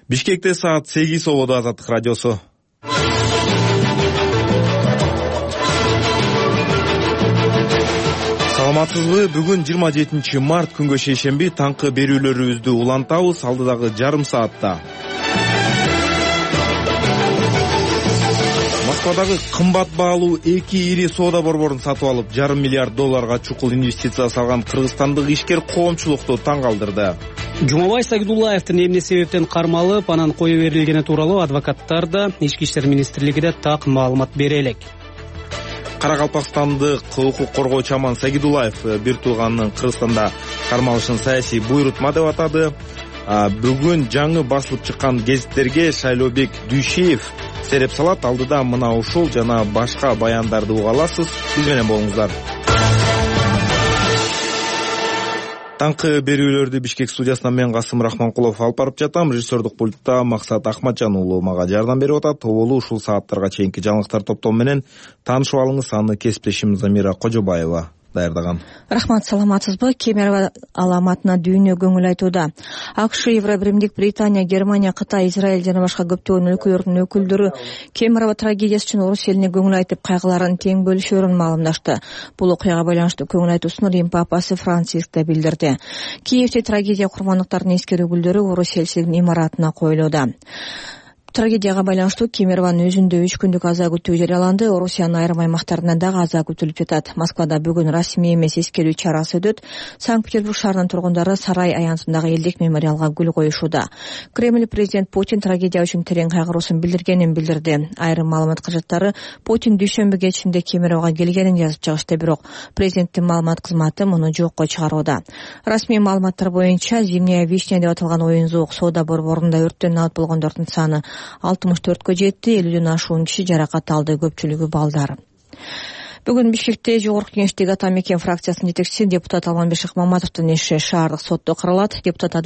Бишкекте саат 8 ободо Азаттык радиосу. Саламатсызбы? Бүгүн 27 март күнгө шейшемби таңкы берүүлөрүбүздү улантабыз алдыдагы жарым саатта. Москвадагы кымбат баалуу 2 ири соода борборун сатып алып, $500 миллиард чукул инвестиция салган кыргызстандык ишкер коомчулукту таң калтырды. Жумабай Сагидуллаевдин эмне себептен кармалып, анан кое берилгени тууралуу адвокаттар да, Ички иштер министрлиги да так маалымат бере элек. Каракалпакстандык укук коргоочу Аман Сагидуллаев бир тууганынын Кыргызстанда кармалышын саясий буйрутма деп атады. Бүгүн жаңы басылып чыккан гезиттерге Шайлообек Дүйшеев сереп салат. Алдыда мына ушул жана башка баяндарды уга аласыз. Биз менен болуңуздар. Таңкы берүүлөрдү Бишкек студиясынан мен Касым Рахманкулов алып барып жатам. Режиссердук пультта Максат Ахматжан уулу мага жардам берип атат. Тоболу ушул сааттарга чейинки жаңылыктар топтому менен таанышып алыңыз. Аны кесиптешим Замира Кожобаева даярдаган. Рахмат, саламатсызбы? Кемерово аламатына дүйнө көңүл айтууда. АКШ, Евробиримдик, Британия, Германия, Кытай, Израиль жана башка көптөгөн өлкөлөрдүн өкүлдөрү Кемерово трагедиясы үчүн орус элине көңүл айтып, кайгыларын тең бөлүшөөрүн маалымдашты. Бул окуяга байланыштуу көңүл айтуусун Рим папасы Франциск да билдирди. Киевде трагедия курмандыктарынын эскерүү гүлдөрү орус элчилигинин имаратына коюлууда. Трагедияга байланыштуу Кемерованын өзүндө 3 күндүк аза күтүү жарыяланды. Орусиянын айрым аймактарында дагы аза күтүлүп жатат. Москвада бүгүн расмий эмес эскерүү чарасы өтөт. Санкт-Петербург шаарынын тургундары Сарай аянтындагы элдик мемориалга гүл коюшууда. Кремль президент Путин трагедия үчүн терең кайгыруусун билдиргенин билдирди. Айрым маалымат кыжыттары Путин дүйшөмбү кечинде Кемерового келгенин жазып чыгышты, бирок президенттин маалымат кызматы муну жокко чыгарууда. Расмий маалыматтар боюнча Зимняя вишня деп аталган оюн-зоок соода борборунда өрттөн алып болгондордун саны 64-кө жетти, 50ден ашуун киши жаракат алды, көпчүлүгү балдар. Бүгүн Бишкекте Жогорку Кеңештеги Ата Мекен фракциясынын жетекчиси депутат Алманбек Шыкмаматовдун иши шаардык сотто каралат.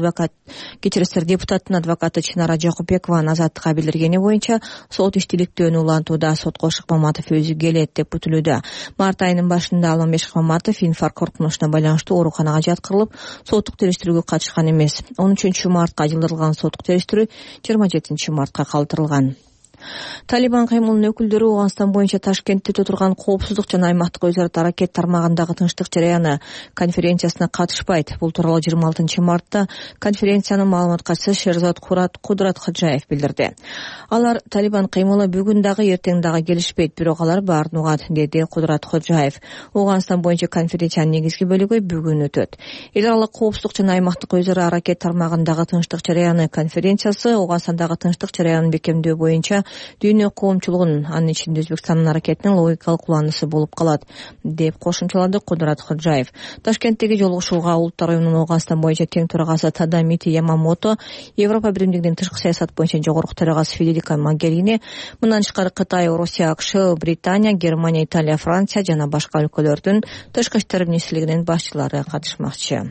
Депутаттын адвокаты Чынара Жакупбекованын Азаттыкка билдиргени боюнча сот иштиликтөөнү улантууда. Сотко Шыкмаматов өзү келет деп күтүлүүдө. Март айынын башында Алманбек Шыкмаматов инфаркт коркунучуна байланыштуу ооруканага жаткырылып, соттук териштирүүгө катышкан эмес. 13 мартка жылдырылган соттук териштирүү 27 мартка калтырылган. Талибан каймылынын өкүлдөрү Ооганстан боюнча Ташкентте өтө турган коопсуздук жана аймактык өз ара аракет тармагындагы тынчтык жараяны конференциясына катышпайт. Бул тууралуу 26 мартта конференциянын маалымат катчысы Шерзат Кудрат Хаджаев билдирди. Алар Талибан кыймылы бүгүн дагы эртең дагы келишпейт, бирок алар баарын угат, деди Кудрат Хаджаев. Ооганстан боюнча конференциянын негизги бөлүгү бүгүн өтөт. Эл аралык коопсуздук жана аймактык өз ара аракет тармагындагы тынчтык жараяны конференциясы Ооганстандагы тынчтык жараянын бекемдөө боюнча дүйнө коомчулугунун, анын ичинде Өзбекстандын аракетинин логикалык уланысы болуп калат, деп кошумчалады Кудрат Хаджаев. Ташкенттеги жолугушууга Улуттар уюмунун Ооганстан боюнча тең төрагасы Тадамити Ямамото, Европа биримдигинин тышкы саясат боюнча жогорку төрагасы Федерика Могерини, мындан тышкары Кытай, Орусия, АКШ, Британия, Германия, Италия, Франция жана башка өлкөлөрдүн тышкы иштер министрлигинин башчылары катышмакчы.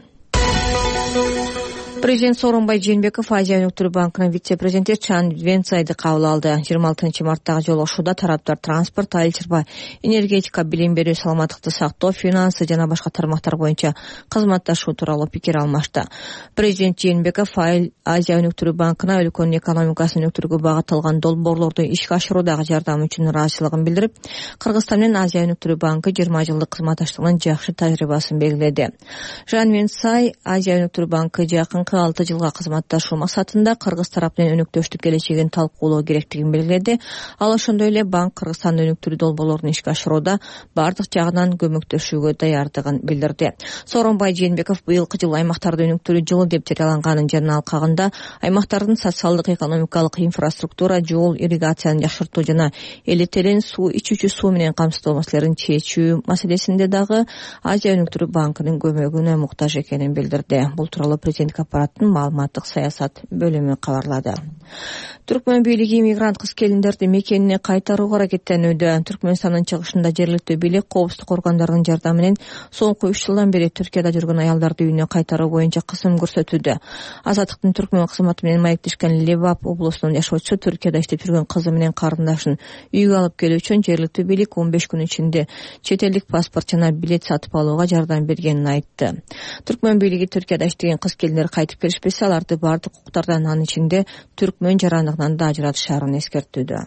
Президент Сооронбай Жээнбеков Азия өнүктүрүү банкынын вице-президенти Чан Венцайды кабыл алды. 26 марттагы жолугушууда тараптар транспорт, айыл чарба, энергетика, билим берүү, саламаттыкты сактоо, финансы жана башка тармактар боюнча кызматташуу тууралуу пикир алмашты. Президент Жээнбеков Азия өнүктүрүү банкына өлкөнүн экономикасын өнүктүрүүгө багытталган долбоорлорду ишке ашыруудагы жардамы үчүн ыраазычылыгын билдирип, Кыргызстан менен Азия өнүктүрүү банкы 20 жылдык кызматташтыгынын жакшы тажрыйбасын белгиледи. Жан Венцай Азия өнүктүрүү банкы жакынкы 6 жылга кызматташуу максатында Кыргыз тарап менен өнөктөштүк келечегин талкуулоо керектигин белгиледи. Ал ошондой эле банк Кыргызстандын өнүктүрүү долбоорлорун ишке ашырууда бардык жагынан көмөктөшүүгө даярдыгын билдирди. Сооронбай Жээнбеков быйылкы жыл аймактарды өнүктүрүү жылы деп жарыяланганын жана алкагында аймактардын социалдык, экономикалык инфраструктура, жол, ирригацияны жакшыртуу жана элетелен суу, ичүүчү суу менен камсыздоо маселелерин чечүү маселесинде дагы Азия өнүктүрүү банкынын көмөгүнө муктаж экенин билдирди. Бул тууралуу президенттик аппараттын маалыматтык саясат бөлүмү кабарлады. Түркмөн бийлиги мигрант кыз-келиндерди мекенине кайтарууга аракеттенүүдө. Түркмөнстандын чыгышында жергиликтүү бийлик коопсуздук органдарынын жардамы менен соңку 3 жылдан бери Түркияда жүргөн аялдарды үйүнө кайтаруу боюнча кысым көрсөтүүдө. Азаттыктын Түркмөн кызматы менен маектешкен Лебап облусунун жашоочусу Түркияда иштеп жүргөн кызы менен карындашын үйгө алып келүү үчүн жергиликтүү бийлик 15 күн ичинде чет элдик паспорт жана билет сатып алууга жардам бергенин айтты. Түркмөн бийлиги Түркияда иштеген кыз-келиндер кайтып келишпесе, аларды бардык укуктардан, анын ичинде түрк өкмөн жарандыгынан да ажыратышаарын эскертүүдө.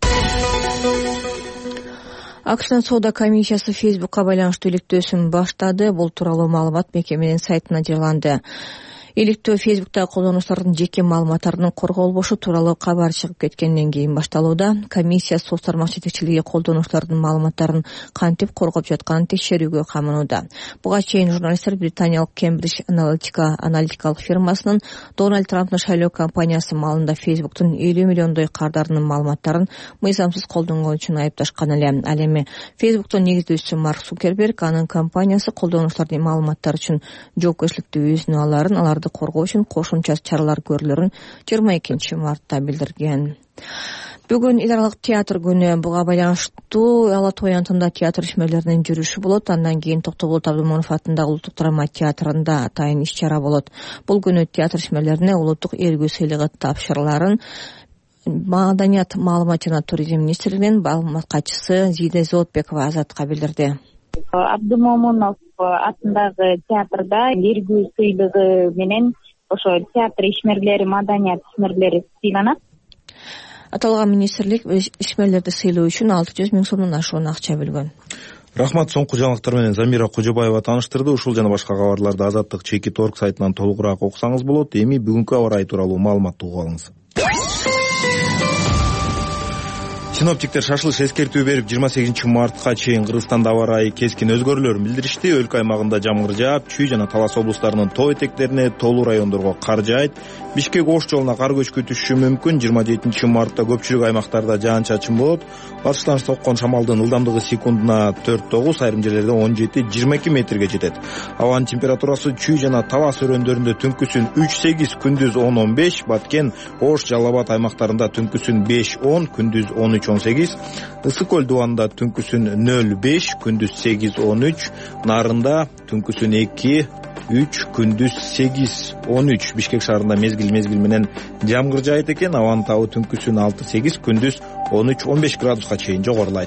AQShnын соода комиссиясы Facebook'ка байланыштуу иликтөөсүн баштады. Бул тууралуу маалымат мекеменин сайтына жарыяланды. Иликтөө Facebook'та колдонуучулардын жеке маалыматтарынын корголбошу тууралуу кабар чыгып кеткенден кийин башталууда. Комиссия соц тармак жетекчилиги колдонуучулардын маалыматтарын кантип коргоп жатканын текшерүүгө камынууда. Буга чейин журналисттер британиялык Cambridge аналитикалык фирмасынын Дональд Трамптын шайлоо кампаниясы маалында Facebook'тун 50 миллиондой кардарынын маалыматтарын мыйзамсыз колдонгон үчүн айыпташкан эле. Ал эми Facebook'тун негиздөөчүсү Марк Цукерберг анын компаниясы колдонуучулардын маалыматтары үчүн жоопкерчиликти өзүнө аларды коргоо үчүн кошумча чаралар көрүлөрүн 22 мартта билдирген. Бүгүн эл аралык театр күнү. Буга байланыштуу Ала Той антында театр ишмерлеринин жүрүшү болот. Андан кийин Токтогул Абдымонов атындагы Улуттук драма театрында атайын иш-чара болот. Бул күнү театр ишмерлерине улуттук ээлгүү сыйлыгы тапшырыларын Маданият, маалымат жана туризм министрлигинин маалымат катчысы Зиде Зоотбекова Азатка билдирди. Абдымомунов атындагы театрда ээлгүү сыйлыгы менен ошо театр ишмерлери, маданият ишмерлери сыйланат. Аталган министрлик ишмерлерди сыйлоо үчүн 600 миң сомдон ашуун акча бөлгөн. Рахмат. Соңку жаңылыктар менен Замира Кожобаева тааныштырды. Ушул жана башка кабарларды Азаттык Чеки.org сайтынан толугураак окусаңыз болот. Эми бүгүнкү аба ырайы тууралуу маалыматты угуп алыңыз. Синоптиктер шашылыш эскертүү берип 28 мартка чейин Кыргызстанда аба ырайы кескин өзгөрүүлөрүн билдиришти. Өлкө аймагында жамгыр жаап, Чүй жана Талас облустарынын тоо этектерине, тоолуу райондорго кар жаайт. Бишкек-Ош жолуна кар көчкү түшүшү мүмкүн. 27 мартта көпчүлүк аймактарда жаан-чачын болот. Батыштан соккон шамалдын ылдамдыгы секундуна 4-9, айрым жерлерде 17-22 метрге жетет. Абанын температурасы Чүй жана Талас өрөөндөрүндө түнкүсүн 3-8, күндүз 10-15, Баткен, Ош, Жалал Абад аймактарында түнкүсүн 5-10, күндүз 13-18, Ысык көл дубанында түнкүсүн 0-5, күндүз 8-13, Нарында түнкүсүн 2-3, күндүз 8-13. Бишкек шаарында мезгил менен жамгыр жаайт экен. Абанын табы түнкүсүн 6-8, күндүз 13-15 градуска чейин жогорулайт.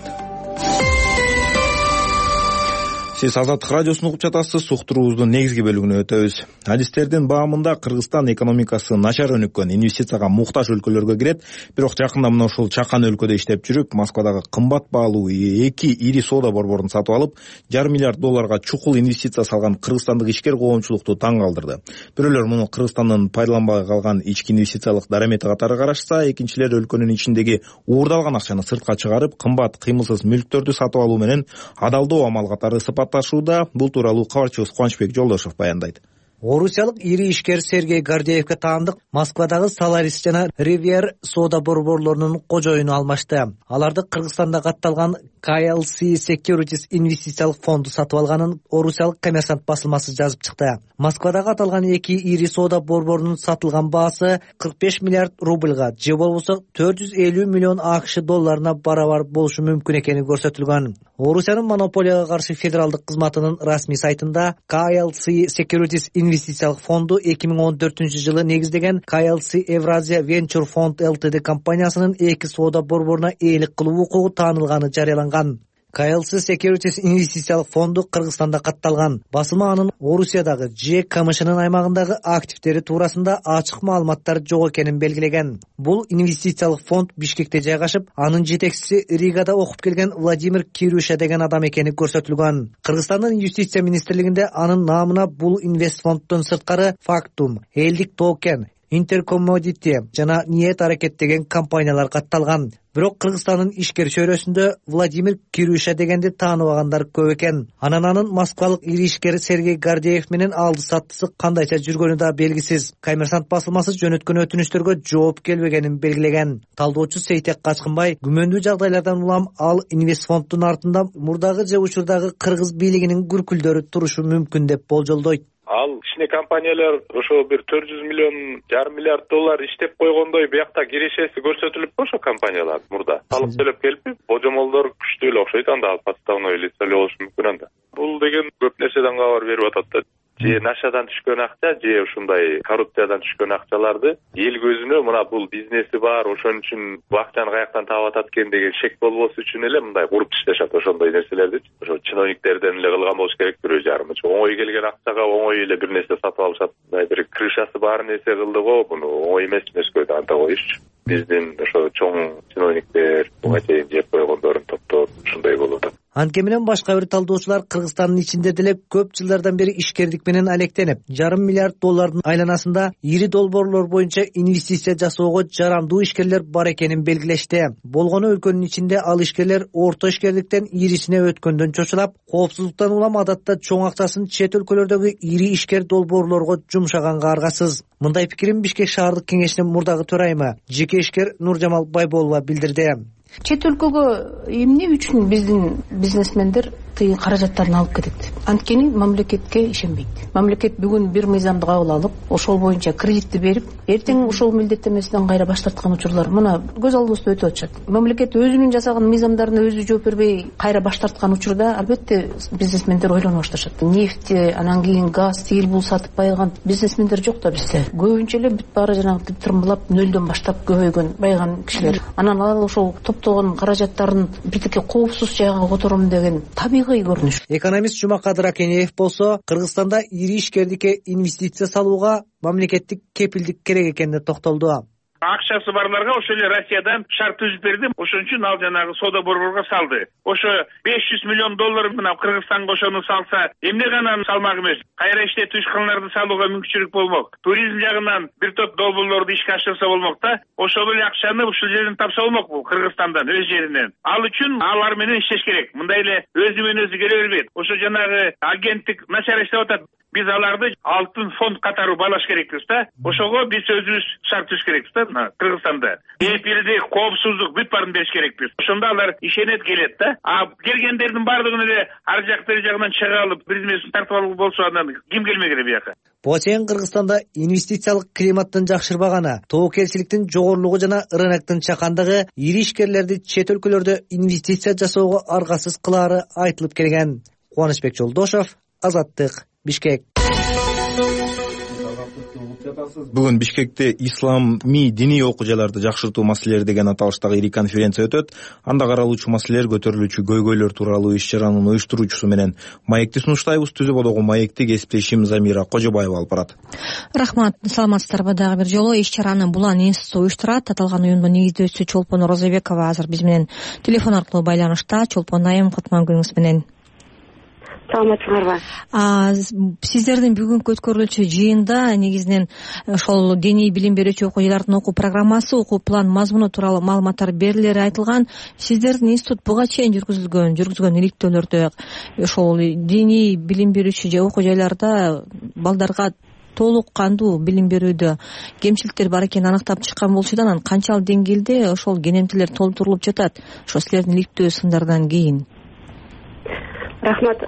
Сиз Азаттык радиосун угуп жатасыз. Суктуруубуздун негизги бөлүгүнө өтөбүз. Адистердин баамында Кыргызстан экономикасы начар өнүккөн, инвестицияга муктаж өлкөлөргө кирет. Бирок жакында мына ушул чакан өлкөдө иштеп жүрүп, Москвадагы кымбат баалуу 2 ири соода борборун сатып алып, $500 миллион чукул инвестиция салган кыргызстандык ишкер коомчулукту таң калтырды. Бирөөлөр муну Кыргызстандын пайдаланбай калган ички инвестициялык дарамети катары карашса, экинчилер өлкөнүн ичиндеги уурдалган акчаны сыртка чыгарып, кымбат кыймылсыз мүлктөрдү сатып алуу менен адалдоо амал катары сыпатташууда. Бул тууралуу кабарчыбыз Кубанычбек Жолдошев баяндайт. Орусиялык ири ишкер Сергей Гордеевке таандык Москвадагы Solaris жана Rivier соода борборлорунун кожоюну алмашты. Аларды Кыргызстанда катталган KLC Securities инвестициялык фонду сатып алганын орусиялык Коммерсант басылмасы жазып чыкты. Москвадагы аталган 2 ири соода борборунун сатылган баасы 45 миллиард рубльга, же болбосо 450 миллион AQSh долларына барабар болушу мүмкүн экени көрсөтүлгөн. Орусиянын монополияга каршы федералдык кызматынын расмий сайтында KLC Securities инвестициялык фонду 2014-жылы негиздеген KLC Евразия Venture Fund Ltd компаниясынын 2 соода борборуна ээлик кылуу укугу таанылганы жарыяланган. KLC Securities инвестициялык фонду Кыргызстанда катталган. Басылма анын Орусиядагы же КМШнын аймагындагы активдери туурасында ачык маалыматтар жок экенин белгилеген. Бул инвестициялык фонд Бишкекте жайгашып, анын жетекчиси Ригада окуп келген Владимир Кирюша деген адам экени көрсөтүлгөн. Кыргызстандын юстиция министрлигинде анын наамына бул инвестфонддон сырткары Factum, Элдик Токен, Интеркоммодити жана Ниет аракет деген компаниялар катталган. Бирок Кыргызстандын ишкер чөйрөсүндө Владимир Кирюша дегенди тааныбагандар көп экен. Анын Москвалык ири ишкер Сергей Гордеев менен алды саттысы кандайча жүргөнү да белгисиз. Коммерсант басылмасы жөнөткөн өтүнүчтөргө жооп келбегенин белгилеген. Талдоочу Сейтек Качкынбай күмөндүү жагдайлардан улам ал инвестфонддун артында мурдагы же учурдагы кыргыз бийлигинин күркүлдөрү турушу мүмкүн деп болжолдойт. Ал кичине компаниялар ошо бир $400 миллион, $500 миллиард иштеп койгондой биякта кирешеси көрсөтүлүппү ошо компаниялар мурда. Салык төлөп келип, божомолдор күчтүү эле окшойт, анда подставной лицо эле болушу мүмкүн анда. Бул деген көп нерседен кабар берип атат да. же нашадан түшкөн акча же ушундай коррупциядан түшкөн акчаларды эл көзүнө мына бул бизнеси бар, ошон үчүн бул акчаны каяктан таап атат экен деген шек болбосу үчүн эле мындай куруп иштешат ошондой нерселерди. Ошо чиновниктерден эле кылган болуш керек бирөө жарым. Оңой келген акчага оңой эле бир нерсе сатып алышат. Бир крышасы бар нерсе кылды го, буну оңой эмес нерсе анта коюшчу. Биздин ошо чоң чиновниктер буга чейин жеп койгондорун топтоп ушундай болуп атат. Анткени менен башка бир талдоочулар Кыргызстандын ичинде деле көп жылдардан бери ишкерлик менен алектенип, $1,5 миллиард айланасында ири долбоорлор боюнча инвестиция жасоого жарамдуу ишкерлер бар экенин белгилешти. Болгону өлкөнүн ичинде ал ишкерлер орто ишкерликтен ирисине өткөндөн чочулап, коопсуздуктан улам адатта чоң акчасын чет өлкөлөрдөгү ири ишкер долбоорлорго жумшаганга аргасыз. Мындай пикирин Бишкек шаардык кеңешинин мурдагы төрайымы, жеке ишкер Нуржамал Байболова билдирди. Чет өлкөгө эмне үчүн биздин бизнесмендер тыйын каражаттарын алып кетет? Анткени мамлекетке ишенбейт. Мамлекет бүгүн бир мыйзамды кабыл алып, ошол боюнча кредитти берип, эртең ошол милдеттенмесинен кайра баш тарткан учурлар мына көз алдыбызда өтүп атышат. Мамлекет өзүнүн жасаган мыйзамдарына өзү жооп бербей кайра баш тарткан учурда албетте бизнесмендер ойлоно башташат. Нефть, анан кийин газ, тигил бул сатып байыган бизнесмендер жок да бизде. Көбүнчө эле бүт баары жанагы тырмбылап нөлдөн баштап көбөйгөн байыган кишилер. Анан ал ошол топтогон каражаттарын бирдеке коопсуз жайга котором деген табигый көрүнүш. Экономист Жумакадыр Акенеев болсо, Кыргызстанда ири ишкерликке инвестиция салууга мамлекеттик кепилдик керек экенине токтолду. Акчасы барларга ошо эле Россиядан шарт түзүп берди. Ошон үчүн ал жанагы соода борборго салды. Ошо $500 миллион мына Кыргызстанга ошону салса, эмне гана салмак эмес. Кайра иштетүү ишканаларды салууга мүмкүнчүлүк болмок. Туризм жагынан бир топ долбоорлорду ишке ашырса болмок да. Ошол эле акчаны ушул жерден тапса болмок бул Кыргызстандан, өз жеринен. Ал үчүн алар менен иштеш керек. Мындай эле өзү менен өзү келе бербейт. Ошо жанагы агенттик начар иштеп атат. Биз аларды алтын фонд катары балаш керекпиз да. Ошого биз өзүбүз шарт түзүш керекпиз да Кыргызстанда. Кепилдик, коопсуздук бүт баарын бериш керекпиз. Ошондо алар ишенет келет да. А келгендердин баардыгын эле ар жак бери жагынан чыга алып бизнесин тартып алуу болсо андан ким келмек эле бияка. Буга чейин Кыргызстанда инвестициялык климаттын жакшырбаганы, тобокелчиликтин жогорулугу жана рыноктун чакандыгы ири ишкерлерди чет өлкөлөрдө инвестиция жасоого аргасыз кылаары айтылып келген. Кубанычбек Жолдошов, Азаттык, Бишкек. Бүгүн Бишкекте исламий диний окуяларды жакшыртуу маселелери деген аталыштагы ири конференция өтөт. Анда каралуучу маселелер, көтөрүлүүчү көйгөйлөр тууралуу иш-чаранын уюштуруучусу менен маекти сунуштайбыз. Түзүп бодогу маекти кесиптешим Замира Кожобаева алып барат. Рахмат, саламатсыздарбы. Дагы бир жолу иш-чараны Булан институту уюштурат. Аталган уюмдун негиздөөчүсү Чолпон Розабекова азыр биз менен телефон аркылуу байланышта. Чолпон айым, кутман күнүңүз менен. Саламатсыздарбы. Сиздердин бүгүнкү өткөрүлчү жыйында негизинен ошол диний билим берүүчү окуялардын окуу программасы, окуу план мазмуну тууралуу маалыматтар берилери айтылган. Сиздердин институт буга чейин жүргүзгөн иликтөөлөрдө ошол диний билим берүүчү окуу жайларда балдарга толук кандуу билим берүүдө кемчиликтер бар экенин аныктап чыккан болчу. Анан канчалык деңгээлде ошол кенемтилер толтурулуп жатат ошо силердин иликтөө сындардан кийин? Рахмат.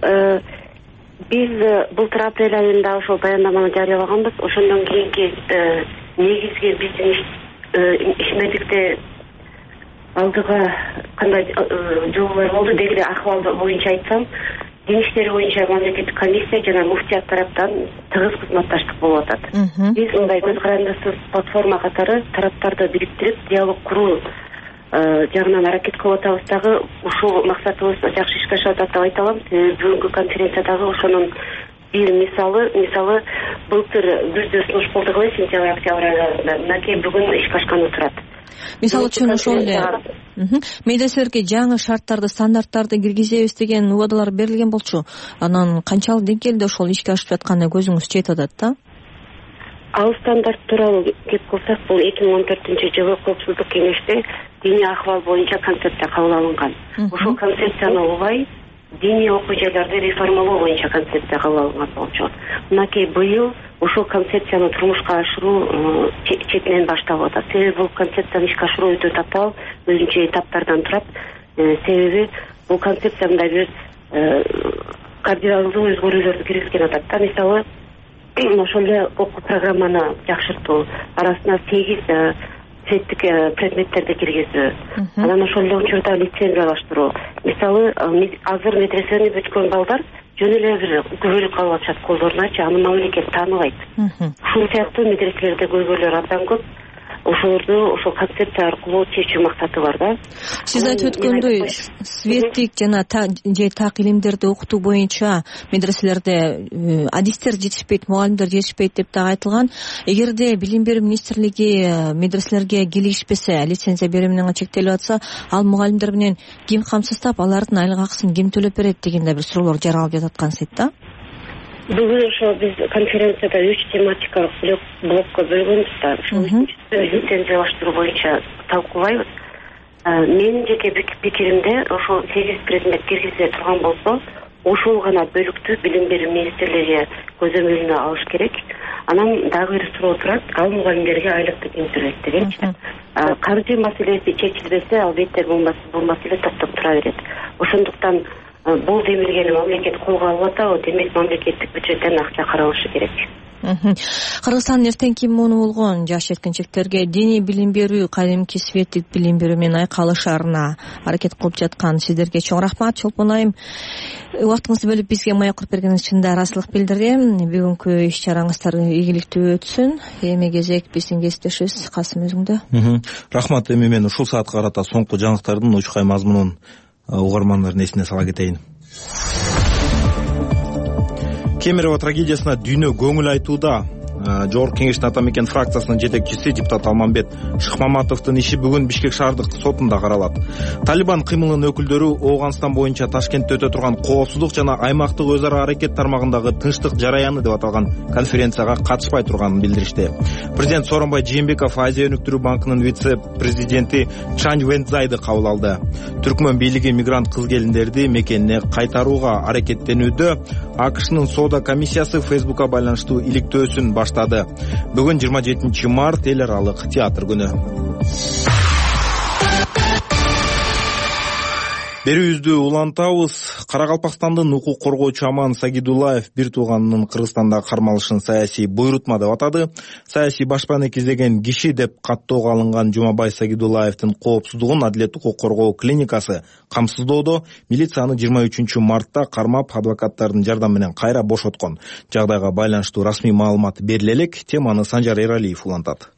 Биз былтыр апрель айында ошол баяндаманы жарыялаганбыз. Ошондон кийинки негизги биздин ишмердикте алдыга кандай жолдор болду деги акыбал боюнча айтсам, дин иштери боюнча мамлекеттик комиссия жана муфтият тараптан тыгыз кызматташтык болуп атат. Биз мындай көз карандысыз платформа катары тараптарды бириктирип диалог куруу жагынан аракет кылып атабыз. Дагы ушул максатыбыз жакшы ишке ашып атат деп айта алам. Бүгүнкү конференциядагы ошонун бир мисалы былтыр күздө сунуш кылдык эле, сентябрь-октябрь айында, мынакей бүгүн ишке ашканы турат. Мисалы үчүн ошол эле медреселерге жаңы шарттарды, стандарттарды киргизебиз деген убадалар берилген болчу. Анан канчалык деңгээлде ошол ишке ашып жатканына көзүңүз жетип атат да? Ал стандарт тууралуу кеп кылсак, бул 2014-жылы коопсуздук кеңеште диний акыбал боюнча концепция кабыл алынган. Ошол концепцияны улай диний окуу жайларды реформалоо боюнча концепция кабыл алынган болчу. Мынакей быйыл ошол концепцияны турмушка ашыруу четинен башталып атат. Себеби бул концепцияны ишке ашыруу өтө татаал, өзүнчө этаптардан турат. Себеби бул концепция мындай бир кардиналдуу өзгөрүүлөрдү киргизген атат да. Мисалы, ошол эле окуу программаны жакшыртуу, арасына 8 цветтик предметтерди киргизүү, анан ошол эле учурда лицензиялаштыруу. Мисалы, азыр медресени бүткөн балдар жөн эле бир күбөлүк калып атышат колдоруначы, аны мамлекет тааныбайт. Ушул сыяктуу медреселерде көйгөйлөр абдан көп. Ошолорду ошол концепция аркылуу чечүү максаты бар да. Сиз айтып өткөндөй, светтик жана же так илимдерди окутуу боюнча медреселерде адистер жетишпейт, мугалимдер жетишпейт деп дагы айтылган. Эгерде билим берүү министрлиги медреселерге кийлигишпесе, лицензия берүү менен чектелип атса, ал мугалимдер менен ким камсыздап, алардын айлык акысын ким төлөп берет деген да бир суроолор жаралып жататкан сет да. Бүгүн ошо биз конференцияда 3 тематикалык блокко бөлгөнбүз да. Ошол лицензиялаштыруу боюнча талкуулайбыз. Менин жеке пикиримде ошол 8 предмет киргизиле турган болсо, ошол гана бөлүктү билим берүү министрлиги көзөмөлүнө алыш керек. Анан дагы бир суроо турат, ал мугалимдерге айлыкты ким төлөйт дегенчи. Каржы маселеси чечилбесе, албетте бул маселе токтоп тура берет. Ошондуктан бул демилгени мамлекет колго алып атабы, демек мамлекеттик бюджеттен акча каралышы керек. Кыргызстандын эртеңки мууну болгон жаш жеткинчектерге диний билим берүү кадимки светтик билим берүү менен айкалышарына аракет кылып жаткан сиздерге чоң рахмат. Чолпон айым, убактыңызды бөлүп бизге маек куруп бергениңиз үчүн да ыраазычылык билдирем. Бүгүнкү иш чараңыздар ийгиликтүү өтсүн. Эми кезек биздин кесиптешибиз Касым өзүңдө. Рахмат. Эми мен ушул саатка карата соңку жаңылыктардын учкай мазмунун угармандардын эсине сала кетейин. Кемерово трагедиясына дүйнө көңүл айтууда. Жогорку Кеңештин Ата мекен фракциясынын жетекчиси депутат Алмамбет Шыкмаматовдун иши бүгүн Бишкек шаардык сотунда каралат. Талибан кыймылынын өкүлдөрү Ооганстан боюнча Ташкентте өтө турган коопсуздук жана аймактык өз ара аракет тармагындагы тынчтык жараяны деп аталган конференцияга катышпай турганын билдиришти. Президент Сооронбай Жээнбеков Азия өнүктүрүү банкынын вице-президенти Чань Вэнцзайды кабыл алды. Түркмөн бийлиги мигрант кыз-келиндерди мекенине кайтарууга аракеттенүүдө. АКШнын соода комиссиясы Фейсбукка байланыштуу иликтөөсүн баштады. Бүгүн 27 март эл аралык театр күнү. Берүүбүздү улантабыз. Каракалпакстандын укук коргоочу Аман Сагидуллаев бир тууганынын Кыргызстанда кармалышын саясий буйрутма деп атады. Саясий башпаанек издеген киши деп каттоого алынган Жумабай Сагидуллаевдин коопсуздугун Адилет укук коргоо клиникасы камсыздоодо милиция аны 23 мартта кармап, адвокаттардын жардамы менен кайра бошоткон. Жагдайга байланыштуу расмий маалымат бериле элек. Теманы Санжар Эралиев улантат.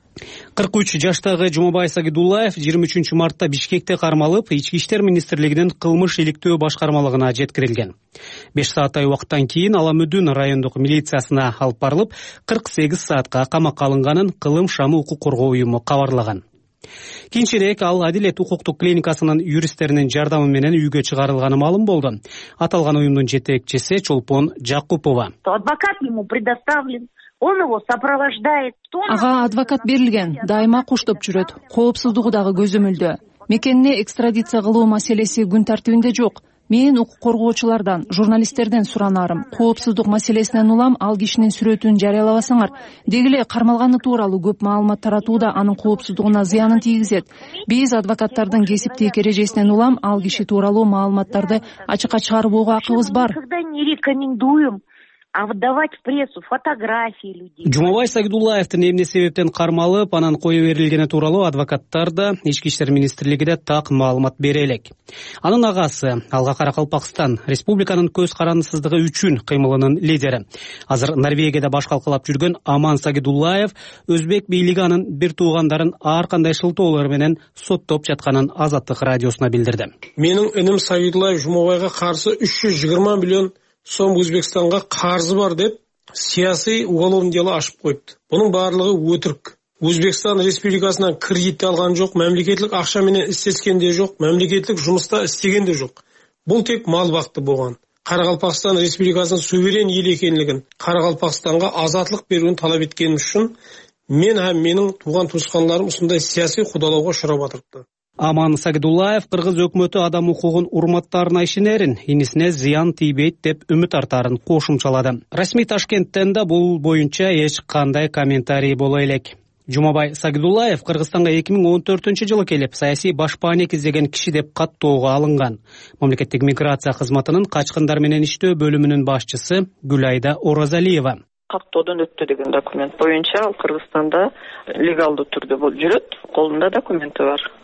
43 жаштагы Жумабай Сагидуллаев 23 мартта Бишкекте кармалып, Ички иштер министрлигинин кылмыш иликтөө башкармалыгына жеткирилген. 5 сааттай убакыттан кийин Аламүдүн райондук милициясына алып барылып, 48 саатка камакка алынганын Кылым Шамы укук коргоо уюму кабарлаган. Кийинчерээк ал Адилет укуктук клиникасынын юристтеринин жардамы менен үйгө чыгарылганы маалым болду. Аталган уюмдун жетекчиси Чолпон Жакупова. Адвокат ему предоставлен. Он его сопровождает. Ага адвокат берилген, дайыма коштоп жүрөт. Коопсуздугу дагы көзөмөлдө. Мекенине экстрадиция кылуу маселеси күн тартибинде жок. Мен укук коргоочулардан, журналисттерден суранарым. Коопсуздук маселесинен улам ал кишинин сүрөтүн жарыялабасаңар, дегиле кармалганы тууралуу көп маалымат таратууда анын коопсуздугуна зыянын тийгизет. Биз адвокаттардын кесиптик эрежесинен улам ал киши тууралуу маалыматтарды ачыкка чыгарбоого акыбыз бар. Не рекомендуем выдавать в прессу фотографии людей. Жумабай Сагидуллаевдин эмне себептен кармалып, анан кое берилгени тууралуу адвокаттар да, Ички иштер министрлигиде так маалымат бере элек. Анын агасы, Алга Каракалпакстан республиканын көз карандысыздыгы үчүн кыймылынын лидери. Азыр Норвегияда баш калкалап жүргөн Аман Сагидуллаев өзбек бийлиги анын бир туугандарын ар кандай шылтоолор менен соттоп жатканын Азаттык радиосуна билдирди. Менин иним Сагидуллаев Жумабайга каршы 320 миллион сом Өзбекстанга карзы бар деп саясий уголовный дело ачып коюпту. Бунун баардыгы өтүрк. Өзбекстан республикасынан кредит алган жок, мамлекеттик акча менен иштескен де жок, мамлекеттик жумушта истеген де жок. Бул тек мал бакты болгон. Каракалпакстан республикасынын суверен эл экенлигин, Каракалпакстанга азатлык берүүнү талап эткеним үчүн мен һәм менин тууган туышкандарым ушундай саясий кудалоого учурап атырыпты. Аман Сагидуллаев кыргыз өкмөтү адам укугун урматтаарына ишенерин, инисине зыян тийбейт деп үмүт артарын кошумчалады. Расмий Ташкенттен да бул боюнча эч кандай комментарий боло элек. Жумабай Сагидуллаев Кыргызстанга 2014-жылы келип, саясий башпаанек издеген киши деп каттоого алынган. Мамлекеттик миграция кызматынын качкындар менен иштөө бөлүмүнүн башчысы Гүлайда Оразалиева. Каттоодон өттү деген документ боюнча ал Кыргызстанда легалдуу түрдө жүрөт, колунда документи бар.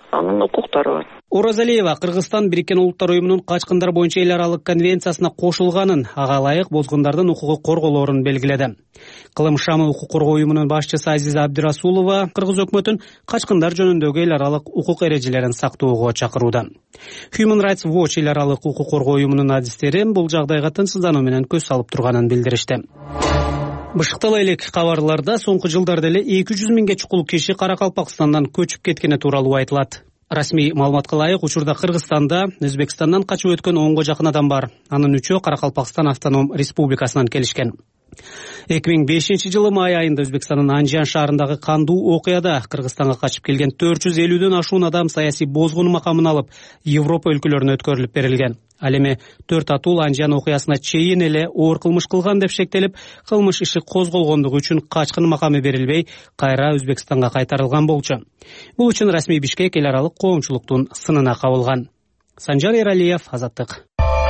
анын укуктары бар. Оразалиева Кыргызстан Бириккен Улуттар Уюмунун качкындар боюнча эл аралык конвенциясына кошулганын, ага ылайык бозгундардын укугу корголоорун белгиледи. Кылым Шамы укук коргоо уюмунун башчысы Азиза Абдирасулова Кыргыз өкмөтүн качкындар жөнүндөгү эл аралык укук эрежелерин сактоого чакырууда. Human Rights Watch эл аралык укук коргоо уюмунун адистери бул жагдайга тынчсыздануу менен көз салып турганын билдиришти. Бышыктала элек кабарларда соңку жылдарда эле 200 миңге чукул киши Каракалпакстандан көчүп кеткени тууралуу айтылат. Расмий маалыматка ылайык учурда Кыргызстанда Өзбекстандан качып өткөн 10го жакын адам бар. Анын 3-өө Каракалпакстан автоном республикасынан келишкен. 2005-жылы май айында Өзбекстандын Анжан шаарындагы кандуу окуяда Кыргызстанга качып келген 450дөн ашуун адам саясий бозгун макамын алып Европа өлкөлөрүнө өткөрүлүп берилген. Ал эми 4 атул Анжан окуясына чейин эле оор кылмыш кылган деп шектелип, кылмыш иши козголгондугу үчүн качкын макамы берилбей, кайра Өзбекстанга кайтарылган болчу. Бул үчүн расмий Бишкек эл аралык коомчулуктун сынына кабылган. Санжар Эралиев, Азаттык.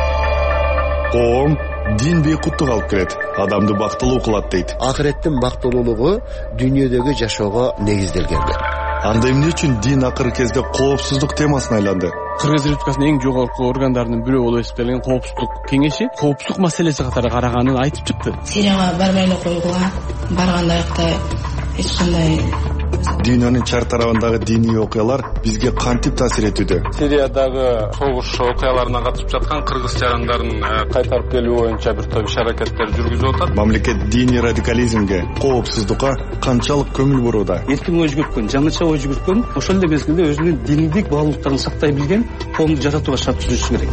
Коом дин бейкуттук алып келет, адамды бактылуу кылат дейт. Акыреттин бактылуулугу дүйнөдөгү жашоого негизделген. Анда эмне үчүн дин акыркы кезде коопсуздук темасына айланды? Кыргыз Республикасынын эң жогорку органдарынын бирөө болуп эсептелген коопсуздук кеңеши коопсуздук маселеси катары караганын айтып чыкты. Сирияга барбай эле койгула, барганда аякта эч кандай Дүйнөнүн чар тарабындагы диний окуялар бизге кантип таасир этүүдө? Сириядагы согуш окуяларына катышып жаткан кыргыз жарандарын кайтарып келүү боюнча бир топ иш-аракеттер жүргүзүп атат. Мамлекет диний радикализмге, коопсуздукка канчалык көңүл бурууда? Эркин ой жүгүрткөн, жаңыча ой жүгүрткөн, ошол эле мезгилде өзүнүн диндик баалуулуктарын сактай билген коомду жаратууга шарт түзүшү керек.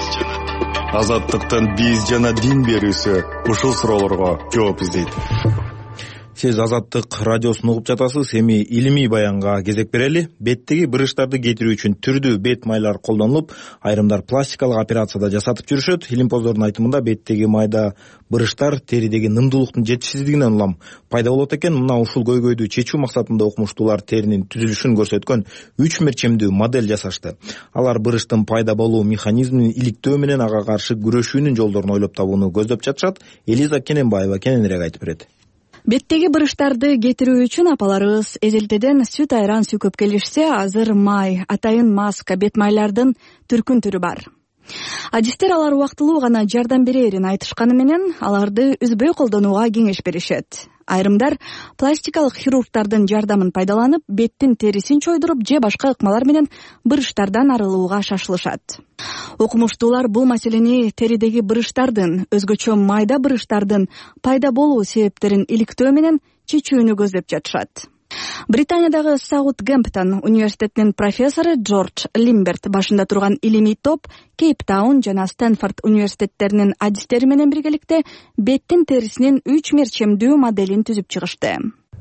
Азаттыктын биз жана дин берүүсү ушул суроолорго жооп издейт. Сиз Азаттык радиосун угуп жатасыз. Эми илимий баянга кезек берели. Беттеги бырыштарды кетирүү үчүн түрдүү бет майлар колдонулуп, айрымдар пластикалык операцияда жасатып жүрүшөт. Илимпоздордун айтымында беттеги майда бырыштар теридеги нымдуулуктун жетишсиздигинен улам пайда болот экен. Мына ушул көйгөйдү чечүү максатында окумуштуулар теринин түзүлүшүн көрсөткөн 3 мерчемдүү модель жасашты. Алар бырыштын пайда болуу механизмин иликтөө менен ага каршы күрөшүүнүн жолдорун ойлоп табууну көздөп жатышат. Элиза Кененбаева кененирээк айтып берет. Беттеги бырыштарды кетирүү үчүн апаларыбыз эзелтеден сүт айран сүйкөп келишсе, азыр май, атайын маска, бет майлардын түркүн-түрү бар. Адистер алар убактылуу гана жардам берерин айтышканы менен аларды үзбөй колдонууга кеңеш беришет. Айрымдар пластикалык хирургдардын жардамын пайдаланып, беттин терисин чойдуруп же башка ыкмалар менен бырыштардан арылууга шашылышат. Окумуштуулар бул маселени теридеги бырыштардын, өзгөчө майда бырыштардын пайда болуу себептерин иликтөө менен чечүүнү көздөп жатышат. Британиядагы Саутгемптон университетинин профессору Джордж Лимберт башында турган илимий топ Кейптаун жана Стэнфорд университеттеринин адистери менен биргеликте беттин терисинин 3 мерчемдүү моделин түзүп чыгышты.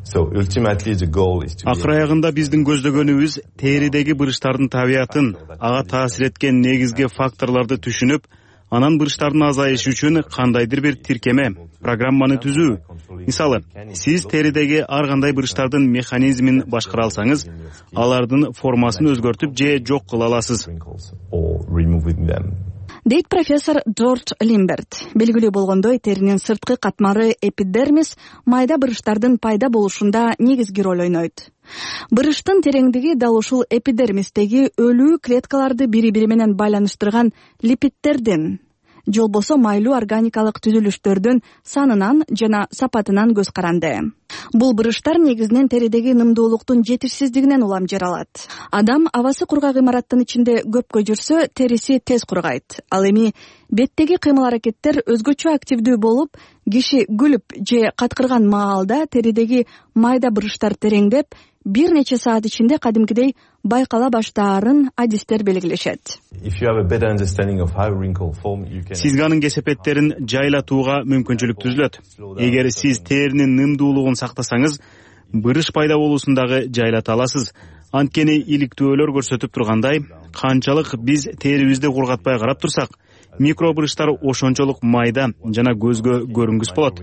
Акыр аягында биздин көздөгөнүбүз теридеги бырыштардын табиятын, ага таасир эткен негизги факторлорду түшүнүп, анан бырыштардын азайышы үчүн кандайдыр бир тиркеме, программаны түзүү. Мисалы, сиз теридеги ар кандай бырыштардын механизмин башкара алсаңыз, алардын формасын өзгөртүп же жок кыла аласыз. Дейт профессор Джордж Лимберт. Белгилүү болгондой, теринин сырткы катмары эпидермис майда бырыштардын пайда болушунда негизги роль ойнойт. Бырыштын тереңдиги дал ушул эпидермистеги өлүү клеткаларды бири-бири менен байланыштырган липидтердин, же болбосо майлуу органикалык түзүлүштөрдүн санынан жана сапатынан көз каранды. Бул бырыштар негизинен теридеги нымдуулуктун жетишсиздигинен улам жаралат. Адам абасы кургак имараттын ичинде көпкө жүрсө, териси тез кургайт. Ал эми беттеги кыймыл-аракеттер өзгөчө активдүү болуп, киши күлүп же каткырган маалда теридеги майда бырыштар тереңдеп, бир нече саат ичинде кадимкидей байкала баштаарын адистер белгилешет. Сизге анын кесепеттерин жайлатууга мүмкүнчүлүк түзүлөт. Эгер сиз теринин нымдуулугун сактасаңыз, бырыш пайда болуусундагы жайлата аласыз. Анткени иликтөөлөр көрсөтүп тургандай, канчалык биз терибизди кургатпай карап турсак, микробырыштар ошончолук майда жана көзгө көрүнгүс болот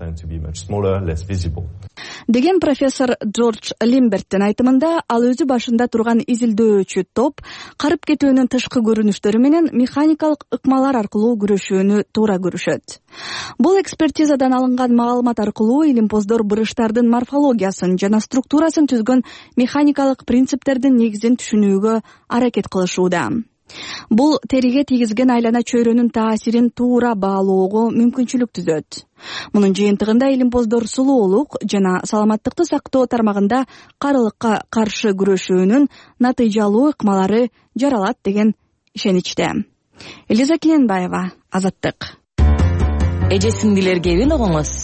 деген профессор Джордж Лимберттин айтымында, ал өзү башында турган изилдөөчү топ карып кетүүнүн тышкы көрүнүштөрү менен механикалык ыкмалар аркылуу күрөшүүнү туура көрүшөт. Бул экспертизадан алынган маалымат аркылуу илимпоздор бырыштардын морфологиясын жана структурасын түзгөн механикалык принциптердин негизин түшүнүүгө аракет кылышууда. Бул териге тийгизген айлана чөйрөнүн таасирин туура баалоого мүмкүнчүлүк түзөт. Мунун жыйынтыгында илимпоздор сулуулук жана саламаттыкты сактоо тармагында карылыкка каршы күрөшүүнүн натыйжалуу ыкмалары жаралат деген ишеничте. Элиза Кененбаева, Азаттык. Эже сиңдилер кебин угуңуз.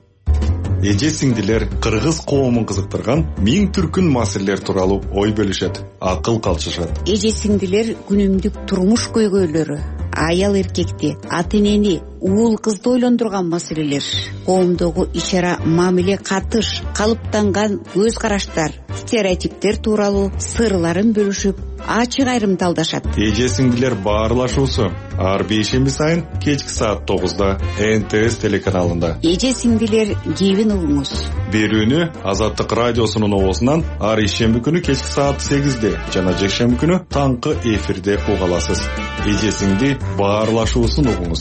Эже сиңдилер кыргыз коомун кызыктырган миң түркүн маселелер тууралуу ой бөлүшөт, акыл калчышат. Эже сиңдилер күнүмдүк турмуш көйгөйлөрү, аял эркекти, ата энени, уул кызды ойлондурган маселелер, коомдогу иш-чара мамиле катыш, калыптанган көз караштар, стереотиптер тууралуу сырларын бөлүшүп, ачык айрымдалдашат. Эже сиңдилер баарлашуусу ар бейшемби сайын кечки саат 9-да НТС телеканалында. Эже сиңдилер кебин угуңуз. Берүүнү Азаттык радиосунун оозунан ар ишемби күнү кечки саат 8-де жана жекшемби күнү таңкы эфирде уга аласыз. Эже сиңди баарлашуусун угуңуз.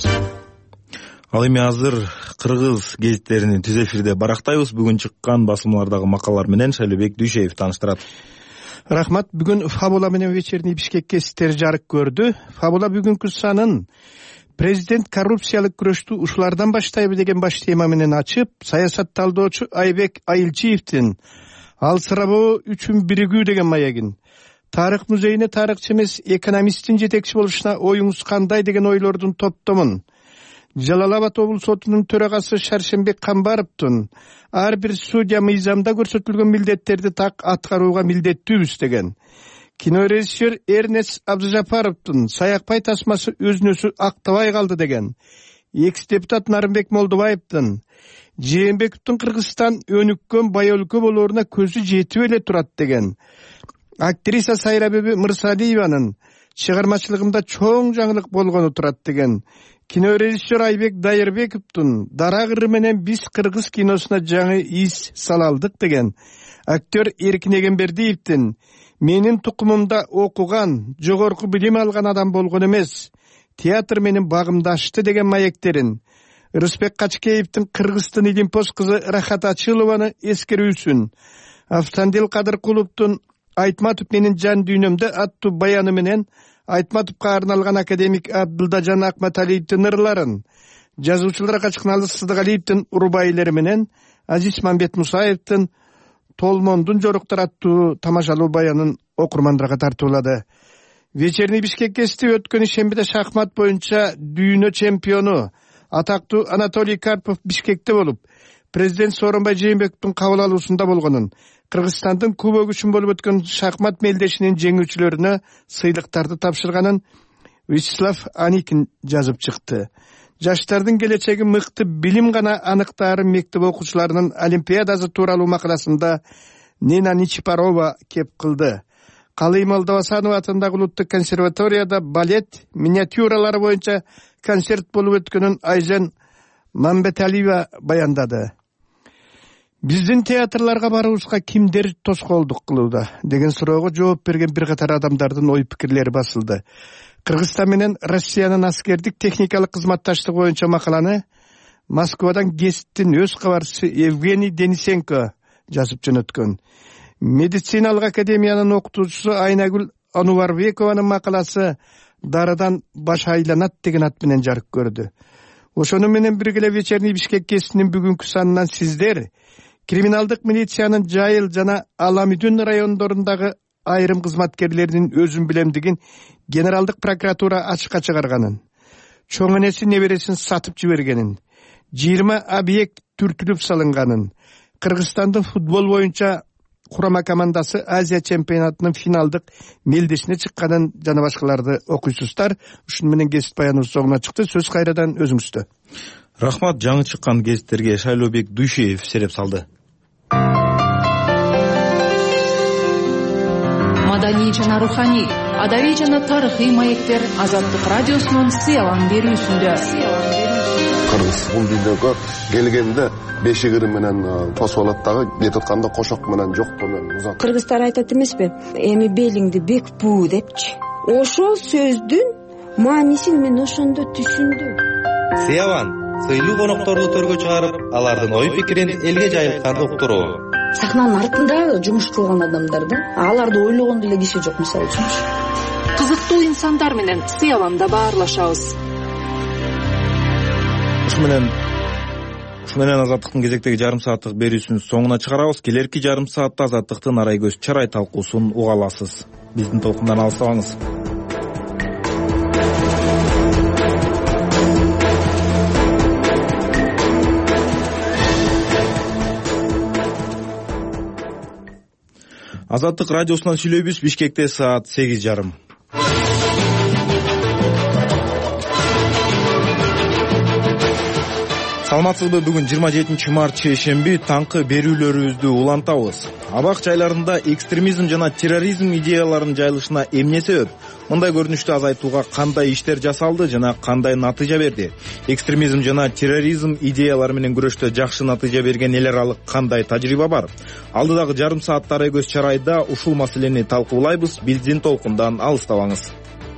Ал эми азыр кыргыз гезиттеринин түз эфирде барактайбыз. Бүгүн чыккан басылмалардагы макалалар менен Шайлообек Дүйшеев тааныштырат. Рахмат. Бүгүн Фабула менен вечерний Бишкекке ситтер жарык көрдү. Фабула бүгүнкү санын президент коррупциялык күрөштү ушулардан баштайбы деген баш тема менен ачып, саясатталдоочу Айбек Айылчиевдин ал сырабоо үчүн биригүү деген маягин, Тарых музейине тарыхчы эмес экономисттин жетекчи болушуна оюңуз кандай деген ойлордун топтомун, Жалал-Абад облус сотунун төрагасы Шаршембек Камбаровдун ар бир судья мыйзамда көрсөтүлгөн милдеттерди так аткарууга милдеттүүбүз деген, кинорежиссер Эрнест Абдыжапаровдун саякпай тасмасы өзүнөсү актабай калды деген, экс-депутат Нарымбек Молдубаевдин Жээнбековдун Кыргызстан өнүккөн бай өлкө болооруна көзү жетип эле турат деген, актриса Сайрабеби Мырсалиеванын чыгармачылыгында чоң жаңылык болгону турат деген, кинорежиссер Айбек Дайырбековдун Дара кыры менен биз кыргыз киносуна жаңы из салалдык деген, актер Эркин Эгембердиевдин менин тукумумда окуган, жогорку билим алган адам болгон эмес, театр менин багымды ачты деген маектерин, Рысбек Качкеевдин Кыргыздын илимпоз кызы Рахат Ачылованы эскерүүсүн, Автандил Кадыркуловдун Айтматов менин жан дүйнөмдө аттуу баяны менен Айтматовго арналган академик Абдылдажан Акматалиевдин ырларын, жазуучулар Качкыналы Сыдыгалиевдин урбайлери менен Азиз Мамбет Мусаевдин Толмондун жоруктар аттуу тамашалуу баянын окурмандарга тартуулады. Вечерний Бишкеккести өткөн ишембиде шахмат боюнча дүйнө чемпиону атактуу Анатолий Карпов Бишкекте болуп, президент Сооронбай Жээнбековдун кабыл алуусунда болгонун, Кыргызстандын кубогу үчүн болуп өткөн шахмат мелдешинин жеңүүчүлөрүнө сыйлыктарды тапшырганын Вячеслав Аникин жазып чыкты. Жаштардын келечеги мыкты билим гана аныктаарын мектеп окуучуларынын олимпиадасы тууралуу макаласында Нина Ничипарова кеп кылды. Калый Молдовасанова атындагы улуттук консерваторияда балет миниатюралары боюнча концерт болуп өткөнүн Айжан Мамбеталиева баяндады. Биздин театрларга баруубузга кимдер тоскоолдук кылууда деген суроого жооп берген бир катар адамдардын ой пикирлери басылды. Кыргызстан менен Россиянын аскердик техникалык кызматташтыгы боюнча макаланы Москвадан гезиттин өз кабарчысы Евгений Денисенко жазып жөнөткөн. Медициналык академиянын окутуучусу Айнагүл Ануарбекованын макаласы Дарыдан баш айланат деген ат менен жарык көрдү. Ошону менен бирге вечерний Бишкеккесинин бүгүнкү санынан сиздер криминалдык милициянын Жайыл жана Аламүдүн райондорундагы айрым кызматкерлеринин өзүн билемдигин генералдык прокуратура ачыкка чыгарганын, чоң энеси небересин сатып жибергенин, 20 объект түртүлүп салынганын, Кыргызстандын футбол боюнча курама командасы Азия чемпионатынын финалдык мелдешине чыкканын жана башкаларды окуйсуздар. Ушуну менен гезит баяныбыз соңуна чыкты. Сөз кайрадан өзүңүздө. Рахмат. Жаңы чыккан гезиттерге Шайлообек Дүйшеев сереп салды. Маданий жана руханий Адабий жана тарыхый маектер Азаттык радиосунун сыялан берүүсүндө. Кыргыз бул дүйнөгө келгенде бешигири менен тосуп алат дагы, кетип атканда кошок менен жокто менен узат. Кыргыздар айтат эмеспи? Эми белиңди бек буу депчи. Ошол сөздүн маанисин мен ошондо түшүндүм. Сыялан сыйлуу конокторду төргө чыгарып, алардын ой пикирин элге жайылткан уктуруу. Сахнанын артында жумуш кылган адамдар да, аларды ойлогон деле киши жок, мисалы үчүн. Кызыктуу инсандар менен сыяланда баарлашабыз. Ушу менен Азаттыктын кезектеги жарым сааттык берүүсүнүн соңуна чыгарабыз. Келерки жарым саатта Азаттыктын арай көз чарай талкуусун уга аласыз. Биздин толкундан алыстабаңыз. Азаттык радиосунан сүйлөйбүз. Бишкекте саат 8:30. Саламатсызбы? Бүгүн 27 март чейшемби таңкы берүүлөрүбүздү улантабыз. Абак жайларында экстремизм жана терроризм идеяларынын жайылышына эмне себеп? Мындай көрүнүштү азайтууга кандай иштер жасалды жана кандай натыйжа берди? Экстремизм жана терроризм идеялары менен күрөштө жакшы натыйжа берген эл аралык кандай тажрыйба бар? Алдыдагы жарым саатта арай көз чарайда ушул маселени талкуулайбыз. Биздин толкундан алыстабаңыз.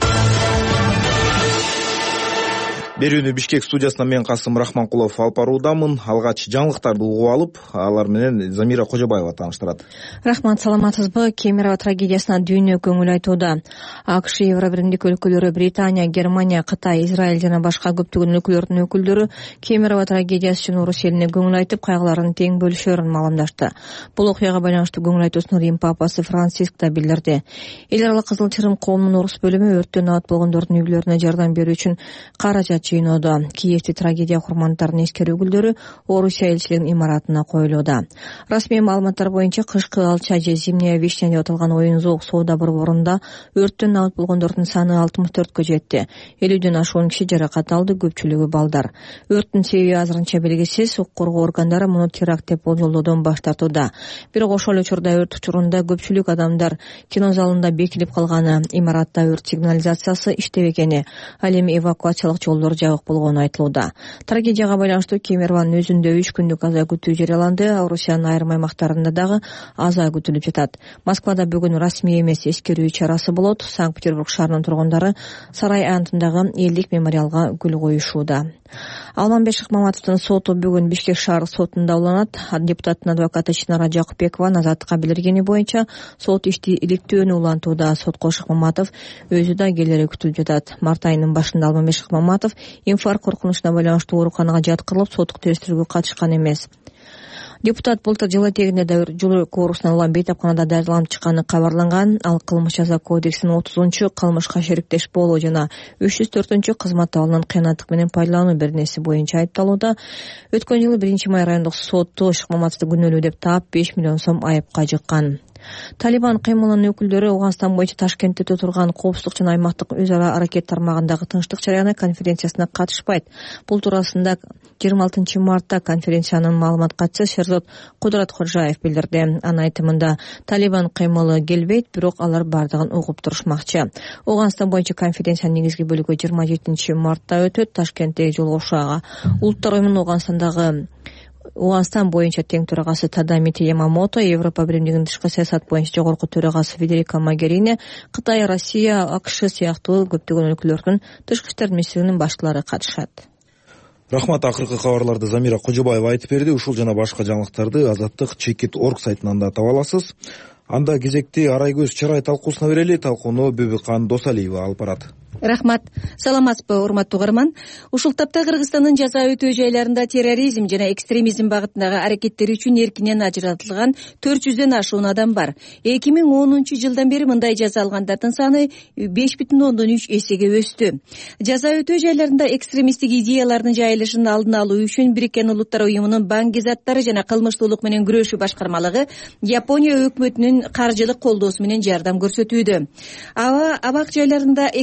Берүүнү Бишкек студиясынан мен Касым Рахманкулов алып баруудамын. Алгач жаңылыктарды угуп алып, алар менен Замира Кожобаева тааныштырат. Рахмат, саламатсызбы? Кемерово трагедиясына дүйнө көңүл айтууда. АКШ, Евробиримдик өлкөлөрү, Британия, Германия, Кытай, Израиль жана башка көптөгөн өлкөлөрдүн өкүлдөрү Кемерово трагедиясы үчүн орус элине көңүл айтып, кайгыларын тең бөлүшөрүн маалымдашты. Бул окуяга байланыштуу көңүл айтуусун Рим папасы Франциск да билдирди. Эл аралык Кызыл Чырым коомунун орус бөлүмү өрттөн абат болгондордун үйлөрүнө жардам берүү үчүн каражат жыйноодо. Киевде трагедия курмандарын эскерүү гүлдөрү Орусия элчилигинин имаратына коюлууда. Расмий маалыматтар боюнча кышкы алча же зимняя вишня деп аталган оюн-зоок соода борборунда өрттөн абат болгондордун саны 64кө жетти. 50дөн ашуун киши жаракат алды, көпчүлүгү балдар. Өрттүн себеби азырынча белгисиз. Укук коргоо органдары муну теракт деп болжолдоодон баш тартууда. Бирок ошол эле учурда өрт учурунда көпчүлүк адамдар кино залында бекилип калганы, имаратта өрт сигнализациясы иштебегени, ал эми эвакуациялык жолдор жабык болгону айтылууда. Трагедияга байланыштуу Кемерованын өзүндө 3 күндүк аза күтүү жарыяланды. Орусиянын айрым аймактарында дагы аза күтүлүп жатат. Москвада бүгүн расмий эмес эскерүү чарасы болот. Санкт-Петербург шаарынын тургундары Сарай айылындагы элдик мемориалга гүл коюшууда. Алманбек Шыкмаматовдун соту бүгүн Бишкек шаардык сотунда уланат. Депутаттын адвокаты Чынара Жакупбекова Азаттыкка билдиргени боюнча сот ишти иликтөөнү улантууда. Сотко Шыкмаматов өзү да келери күтүлүп жатат. Март айынын башында Алманбек Шыкмаматов инфаркт коркунучуна байланыштуу ооруканага жаткырылып, соттук териштирүүгө катышкан эмес. Депутат былтыр жыл этегинде да жолок оорусунан улам бейтапканада дарыланып чыкканы кабарланган. Ал кылмыш жаза кодексинин 30 кылмышка шериктеш болуу жана 304 кызмат абалынан кыянаттык менен пайдалануу беренеси боюнча айыпталууда. Өткөн жылы 1-май райондук соту Шыкмаматовду күнөөлүү деп таап 5 миллион сом айыпка жыккан. Талибан кыймылынын өкүлдөрү Ауганстан боюнча Ташкентте турган коопсуздук жана аймактык өз ара аракет тармагындагы тынчтык жарыяны конференциясына катышпайт. Бул туурасында 26 мартта конференциянын маалымат катчысы Шерзот Кудурат Кожаев билдирди. Анын айтымында Талибан кыймылы келбейт, бирок алар бардыгын угуп турушмакчы. Ауганстан боюнча конференциянын негизги бөлүгү 27 мартта өтөт. Ташкенттеги жолугушууга Улуттар уюмунун Ауганстан боюнча тең төрагасы Тадамити Ямамото, Европа биримдигинин тышкы саясат боюнча жогорку төрагасы Федерика Могерини, Кытай, Россия, АКШ сыяктуу көптөгөн өлкөлөрдүн тышкы иштер министрлигинин башчылары катышат. Рахмат, акыркы кабарларды Замира Кожобаева айтып берди. Ушул жана башка жаңылыктарды Азаттык Чекит.org сайтынан да таба аласыз. Анда кезекти арай көз чарай талкуусуна берели. Талкууну Бөбүкан Досалиева алып барат. Рахмат. Саламатсызбы, урматтуу угарман. Ушул тапта Кыргызстандын жаза өтөө жайларында терроризм жана экстремизм багытындагы аракеттери үчүн эркинен ажыратылган 400дөн ашуун адам бар. 2010 жылдан бери мындай жаза алгандардын саны 5,3 эсеге өстү. Жаза өтөө жайларында экстремисттик идеялардын жайылышын алдын алуу үчүн Бириккен Улуттар уюмунун банк заттары жана кылмыштуулук менен күрөшүү башкармалыгы Япония өкмөтүнүн каржылык колдоосу менен жардам көрсөтүүдө. Абак жайларында экстремизм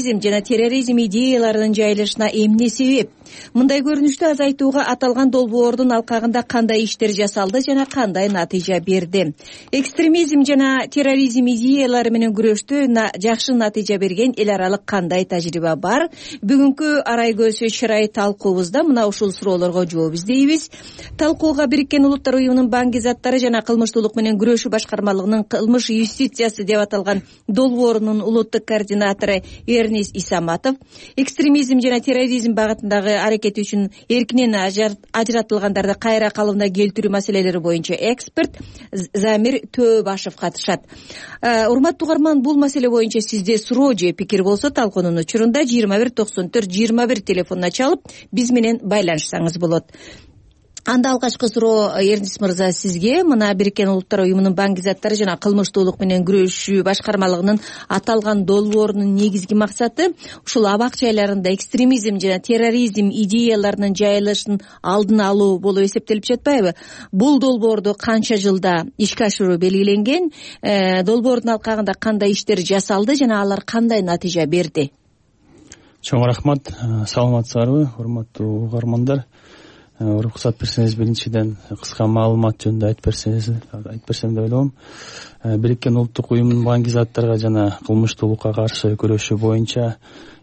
экстремизм жана терроризм идеяларынын жайылышына эмне себеп? Мындай көрүнүштү азайтууга аталган долбоордун алкагында кандай иштер жасалды жана кандай натыйжа берди? Экстремизм жана терроризм идеялары менен күрөштө жакшы натыйжа берген эл аралык кандай тажрыйба бар? Бүгүнкү арай көз чырай талкуубузда мына ушул суроолорго жооп издейбиз. Талкууга Бириккен Улуттар уюмунун баңги заттары жана кылмыштуулук менен күрөшүү башкармалыгынын кылмыш юстициясы деп аталган долбоорунун улуттук координатору Эрнис Исаматов, экстремизм жана терроризм багытындагы аракети үчүн эркинен ажыратылгандарды кайра калыбына келтирүү маселелери боюнча эксперт Замир Төөбашев катышат. Урматтуу угарман, бул маселе боюнча сизде суроо же пикир болсо талкуунун учурунда 2194-21 телефонуна чалып биз менен байланышсаңыз болот. Анда алгачкы суроо Эрнис мырза сизге. Мына Бириккен Улуттар уюмунун баңги заттары жана кылмыштуулук менен күрөшүү башкармалыгынын аталган долбоорунун негизги максаты ушул абак жайларында экстремизм жана терроризм идеяларынын жайылышын алдын алуу болуп эсептелип жатпайбы? Бул долбоорду канча жылда ишке ашыруу белгиленген? Долбоордун алкагында кандай иштер жасалды жана алар кандай натыйжа берди? Чоң рахмат. Саламатсыздарбы, урматтуу угармандар? Уруксат берсеңиз, биринчиден кыска маалымат жөнүндө айтып берсем деп ойлойм. Бириккен Улуттук уюмунун баңги заттарга жана кылмыштуулукка каршы күрөшүү боюнча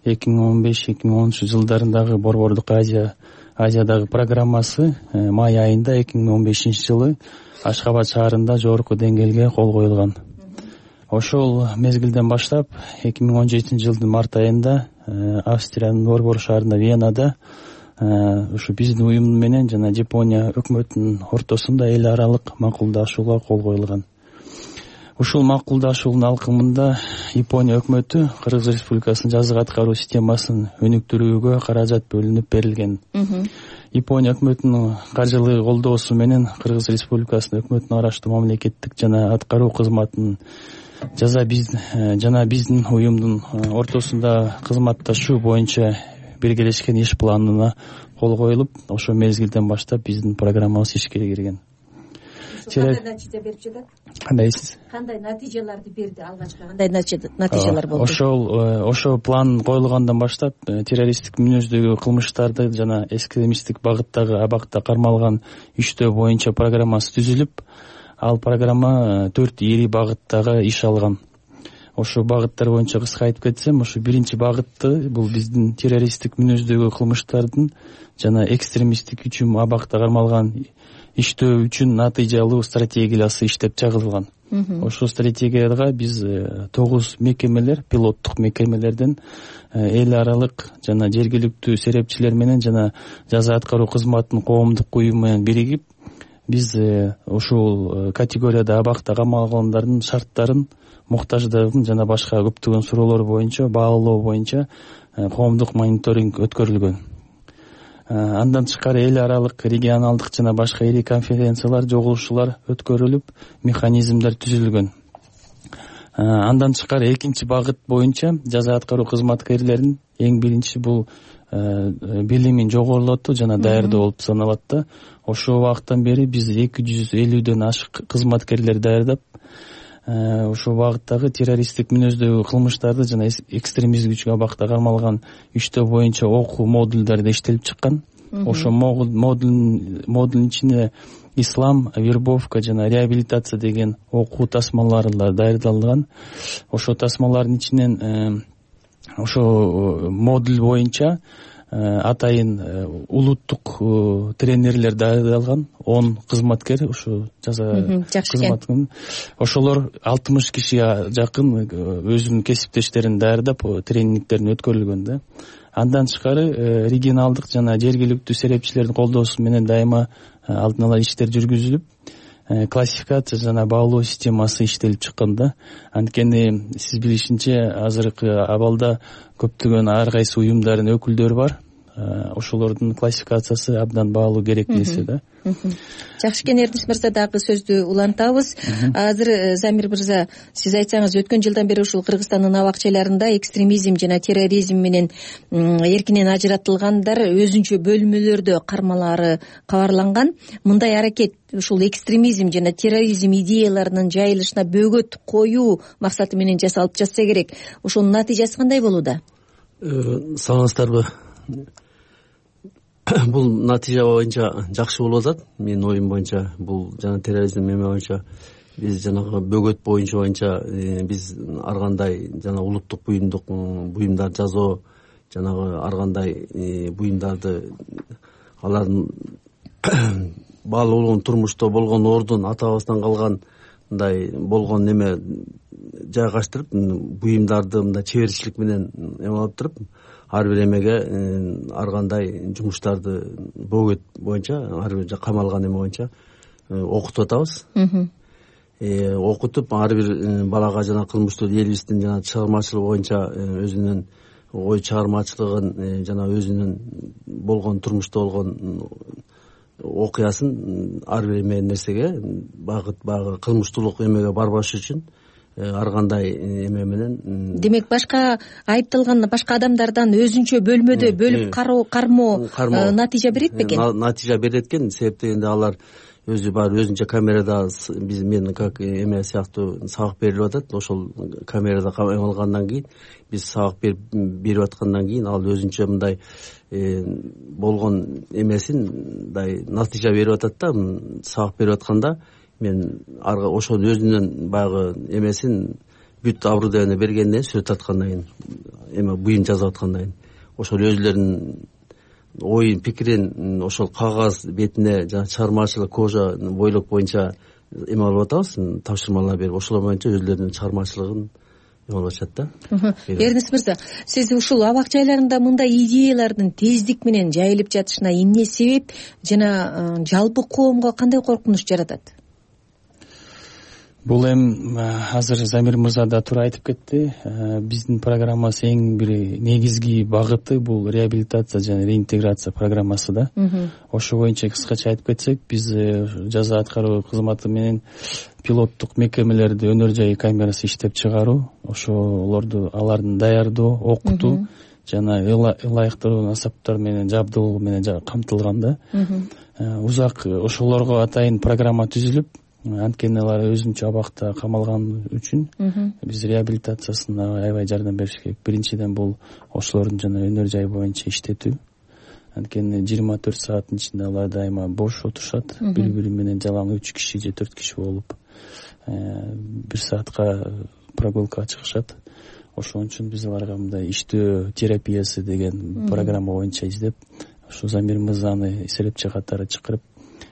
2015-2010 жылдарындагы Борбордук Азиядагы программасы май айында 2015 жылы Ашхабад шаарында жогорку деңгээлге кол коюлган. Ошол мезгилден баштап 2017 жылдын март айында Австриянын Борбор шаарында Венада ушу биздин уюм менен жана Жапония өкмөтүнүн ортосунда эл аралык макулдашууга кол коюлган. Ушул макулдашуунун алкымында Япония өкмөтү Кыргыз Республикасынын жазык аткаруу системасын өнүктүрүүгө каражат бөлүнүп берилген. Япония өкмөтүнүн каржылык колдоосу менен Кыргыз Республикасынын өкмөтүнүн араштуу мамлекеттик жана аткаруу кызматынын жана биздин уюмдун ортосунда кызматташуу боюнча биргелешкен иш планына кол коюлуп, ошол мезгилден баштап биздин программабыз ишке кирген. Кандай натыйжа берип жатат? Кандайсыз? Кандай натыйжаларды берди алгачкы? Кандай натыйжалар болду? Ошол план коюлгандан баштап террористтик мүнөздөгү кылмыштарды жана экстремисттик багыттагы абакта кармалган иштөө боюнча программасы түзүлүп, ал программа 4 ири багыттагы иш алган. Ошо багыттар боюнча кыска айтып кетсем, ошо биринчи багытты бул биздин террористтик мүнөздөгү кылмыштардын жана экстремисттик үчүн абакта кармалган иштөө үчүн натыйжалуу стратегиясы иштеп чыгарылган. Ошол стратегияга биз 9 мекемелер, пилоттук мекемелерден эл аралык жана жергиликтүү серепчилер менен жана жаза аткаруу кызматынын коомдук уюму менен биригип, биз ушул категорияда абакта кармалгандардын шарттарын, муктаждыгын жана башка көптөгөн суроолор боюнча баалоо боюнча коомдук мониторинг өткөрүлгөн. Андан тышкары эл аралык, регионалдык жана башка ири конференциялар, жогулушуулар өткөрүлүп, механизмдер түзүлгөн. Андан тышкары экинчи багыт боюнча жаза аткаруу кызматкерлерин эң биринчи бул билимин жогорулатуу жана даярдоо болуп саналат да. Ошол убакыттан бери биз 250дөн ашык кызматкерлер даярдап, ошол багыттагы террористтик мүнөздөгү кылмыштарды жана экстремизм үчүн абакта кармалган иштөө боюнча окуу модулдары иштелип чыккан. Ошол модулдун ичинде ислам, вербовка жана реабилитация деген окуу тасмалары даярдалган. Ошол тасмалардын ичинен ошо модуль боюнча атайын улуттук тренерлер даярдалган 10 кызматкер, ушу жаза кызматын. Ошолор 60 кишиге жакын өзүнүн кесиптештерин даярдап тренингтерин өткөрүлгөн да. Андан тышкары регионалдык жана жергиликтүү серепчилердин колдоосу менен дайыма алдын ала иштер жүргүзүлүп, классификация жана баалоо системасы иштелип чыккан да. Анткени сиз билишинче азыркы абалда көптөгөн ар кайсы уюмдардын өкүлдөрү бар. Ошолордун классификациясы абдан баалуу керек нерсе да. Жакшы экен, Эрнис мырза, дагы сөздү улантабыз. Азыр Замир мырза, сиз айтсаңыз, өткөн жылдан бери ушул Кыргызстандын абак жайларында экстремизм жана терроризм менен эркинен ажыратылгандар өзүнчө бөлмөлөрдө кармалаары кабарланган. Мындай аракет ушул экстремизм жана терроризм идеяларынын жайылышына бөгөт коюу максаты менен жасалып жатса керек. Ошонун натыйжасы кандай болууда? саламатсыздарбы? Бул натыйжа боюнча жакшы болуп атат. Менин оюм боюнча бул жана терроризм эме боюнча биз жанагы бөгөт боюнча биз ар кандай жана улуттук буюмдар жасоо, жанагы ар кандай буюмдарды алардын баалуулугун турмушта болгон ордун атабыздан калган мындай болгон неме жайгаштырып буюмдарды мындай чеберчилик менен эме алып туруп ар бир эмеге ар кандай жумуштарды бөгөт боюнча ар бир камалган эме боюнча окутуп атабыз. Окутуп ар бир балага жана кылмыштуу элибиздин жана чыгармачылыгы боюнча өзүнүн ой чыгармачылыгын жана өзүнүн болгон турмушта болгон окуясын ар бир эме нерсеге баягы кылмыштуулук эмеге барбаш үчүн ар кандай эме менен демек башка айыпталган башка адамдардан өзүнчө бөлмөдө бөлүп кармоо натыйжа берет бекен? Натыйжа берет экен. Себеп дегенде алар өзү бар өзүнчө камерада мен как эме сыяктуу сабак берилип атат. Ошол камерада эме алгандан кийин биз сабак берип аткандан кийин ал өзүнчө мындай болгон эмесин мындай натыйжа берип атат да. Сабак берип атканда мен ошол өзүнүн баягы эмесин бүт оборудование бергенден кийин сүрөт аткандан кийин эме буюм жазып аткандан кийин ошол өзүлөрүнүн оюн пикирин ошол кагаз бетине жана чыгармачылык кожа бойлок боюнча эме алып атабыз, тапшырмалар берип ошол боюнча өзүлөрүнүн чыгармачылыгын эме алып атышат да. Эрнест мырза, сиз ушул абак жайларында мындай идеялардын тездик менен жайылып жатышына эмне себеп жана жалпы коомго кандай коркунуч жаратат? Бул азыр Замир мырза да туура айтып кетти. Биздин программасы эң бир негизги багыты бул реабилитация жана реинтеграция программасы да. Ошо боюнча кыскача айтып кетсек, биз жаза аткаруу кызматы менен пилоттук мекемелерди өнөр жай камерасы иштеп чыгаруу, ошолорду алардын даярдоо, окутуу жана ылайыктуу асаптар менен жабдылоо менен камтылган да. Узак ошолорго атайын программа түзүлүп, анткени алар өзүнчө абакта камалган үчүн биз реабилитациясына аябай жардам бериш керек. Биринчиден бул ошолордун жана өнөр жай боюнча иштетүү. Анткени 24 сааттын ичинде алар дайыма бош отурушат, бири-бири менен жалаң 3 киши же 4 киши болуп 1 саатка прогулкага чыгышат. Ошон үчүн биз аларга мындай иштөө терапиясы деген программа боюнча издеп, ошо Замир мырзаны серепчи катары чакырып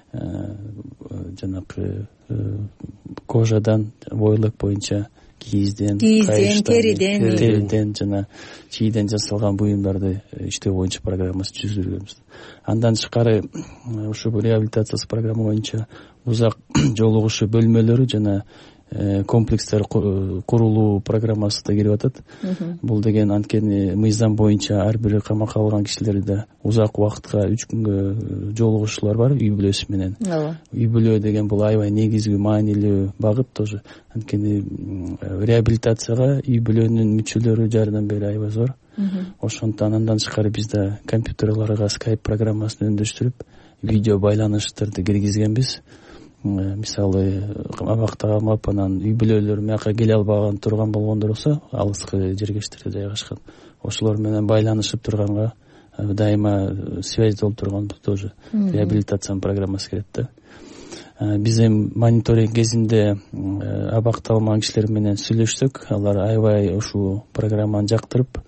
жанагы кожадан, бойлок боюнча кийизден, териден жана чийден жасалган буюмдарды иштөө боюнча программасы түзүлгөнбүз. Андан тышкары ушу реабилитация программа боюнча узак жолугушуу бөлмөлөрү жана комплекстер курулуу программасы да кирип атат. Бул деген анткени мыйзам боюнча ар бир камакка алган кишилерде узак убакытка 3 күнгө жолугушуулар бар үй бүлөсү менен. Үй бүлө деген бул аябай негизги маанилүү багыт тоже. Анткени реабилитацияга үй бүлөнүн мүчөлөрү жардам берүү аябай зор. Ошондон андан тышкары бизде компьютерларга Skype программасын өндөштүрүп, видео байланыштарды киргизгенбиз. Мисалы абакта калмап анан үй бүлөлөр мияка келе албаган турган болгондор болсо, алыскы жергечтерде жайгашкан, ошолор менен байланышып турганга дайыма связь болуп турган тоже реабилитациянын программасы кирет да. Биз мониторинг кезинде абакта калмаган кишилер менен сүйлөшсөк, алар аябай ушул программаны жактырып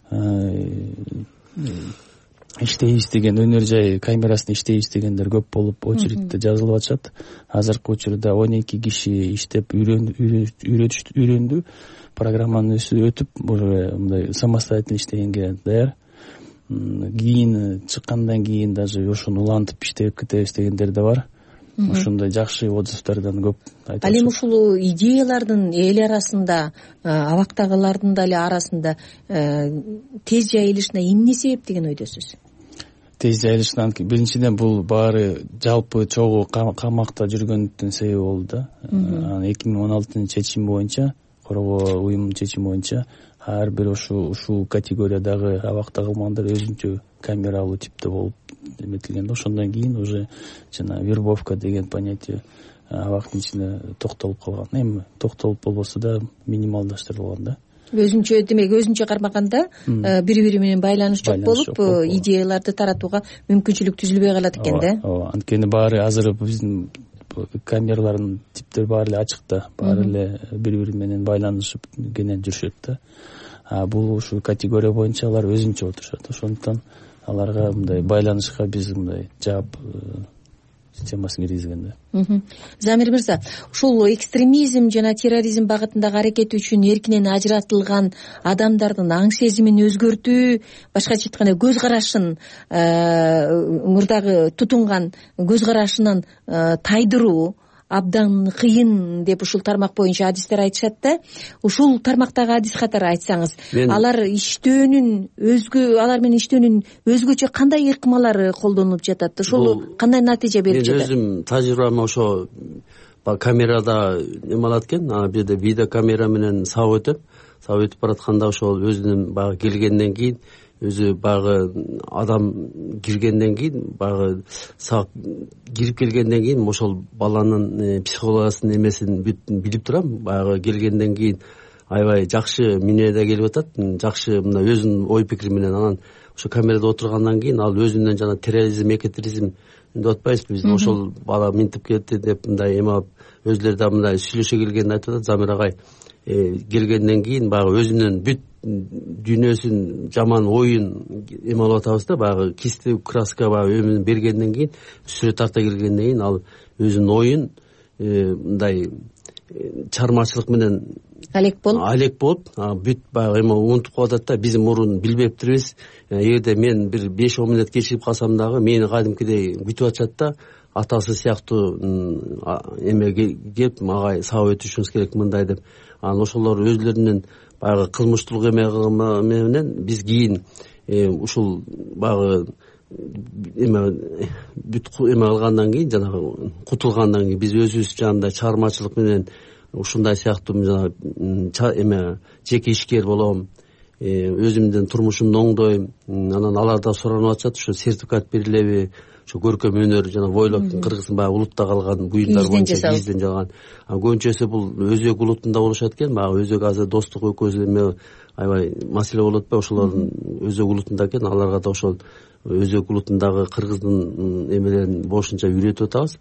иштейбиз деген, өнөр жай камерасында иштейбиз дегендер көп болуп, очередьте жазылып атышат. Азыркы учурда 12 киши иштеп үйрөндү, программаны өтүп, мындай самостоятельно иштегенге даяр. Кийин чыккандан кийин даже ошону улантып иштеп кетебиз дегендер да бар. Ошондой жакшы отзывдардан көп айтып. Ал эми ушул идеялардын эл арасында, абактагылардын дагы арасында тез жайылышына эмне себеп деген ойдосуз? Тез жайылышынан биринчиден бул баары жалпы чогуу камакта жүргөндүн себеби болду да. 2016 чечим боюнча, коргоо уюмунун чечими боюнча ар бир ушул категориядагы абакта калгандар өзүнчө камералуу типте болуп эметилген. Ошондон кийин уже жана вербовка деген понятие абактын ичинде токтолуп калган. Эми токтолуп болбосо да минималдаштырылган да. өзүнчө, демек өзүнчө кармаганда бири бири менен байланыш жок болуп идеяларды таратууга мүмкүнчүлүк түзүлбөй калат экен да. ооба, анткени баары азыр биздин камералардын типтери баары эле ачык да, баары эле бири бири менен байланышып кенен жүрүшөт да. Бул ушу категория боюнча алар өзүнчө отурушат, ошондуктан аларга мындай байланышка биз мындай жаап системасын киргизген да. Замир мырза, ушул экстремизм жана терроризм багытындагы аракети үчүн эркинен ажыратылган адамдардын аң сезимин өзгөртүү, башкача айтканда көз карашын, мурдагы тутунган көз карашынан тайдыруу абдан кыйын деп ушул тармак боюнча адистер айтышат да. Ушул тармактагы адис катары айтсаңыз, алар менен иштөөнүн өзгөчө кандай ыкмалары колдонулуп жатат? Ушул кандай натыйжа берип жатат? Мен өзүм тажрыйбам ошо камерада эме алат экен, бул жерде видео камера менен сабап өтүп баратканда ошол өзүнүн баягы келгенден кийин, өзү баягы адам киргенден кийин, баягы кирип келгенден кийин ошол баланын психологиясынын эмесин билип турам. Баягы келгенден кийин аябай жакшы мүнөдө келип атат, жакшы мына өзүнүн ой пикири менен. Анан ошо камерада отургандан кийин ал өзүнөн жана терроризм, экотерроризм деп атпайбызбы биз, ошол бала минтип кетти деп мындай эме алып өзлөрү да мындай сүйлөшө келгенин айтып атат. Замир агай келгенден кийин баягы өзүнүн бүт дүйнөсүн, жаман оюн эме алып атабыз да, баягы кисти краска баягы өмүн бергенден кийин, сүрөт тарта келгенден кийин ал өзүнүн оюн мындай чыгармачылык менен алек болуп бүт баягы эме унутуп калып атат да. Биз мурун билбептирбиз, эгерде мен бир 5-10 мүнөт кечирип калсам дагы мени кадимкидей күтүп атышат да, атасы сыяктуу эме келип мага сабап өтүшүңүз керек мындай деп. Анан ошолор өзлөрүнүн баягы кылмыштуулук эме менен биз кийин ушул баягы бүт эме кылгандан кийин, жанагы кутулгандан кийин биз өзүбүз жанында чыгармачылык менен ушундай сыяктуу эме жеке ишкер болом, өзүмдүн турмушумду оңдойм. Анан алар да суранып атышат, ушу сертификат берилеби, ушу көркөм өнөр жана бойлоктун кыргыздын баягы улутта калган буюмдар боюнча бизден жалган. Көбүнчөсү бул өзөк улутунда болушат экен. Баягы өзөк азыр достук экөөбүз эме аябай маселе болуп атпайбы, ошолордун өзөк улутунда экен. Аларга да ошол өзөк улутундагы кыргыздын эмелерин бошунча үйрөтүп атабыз.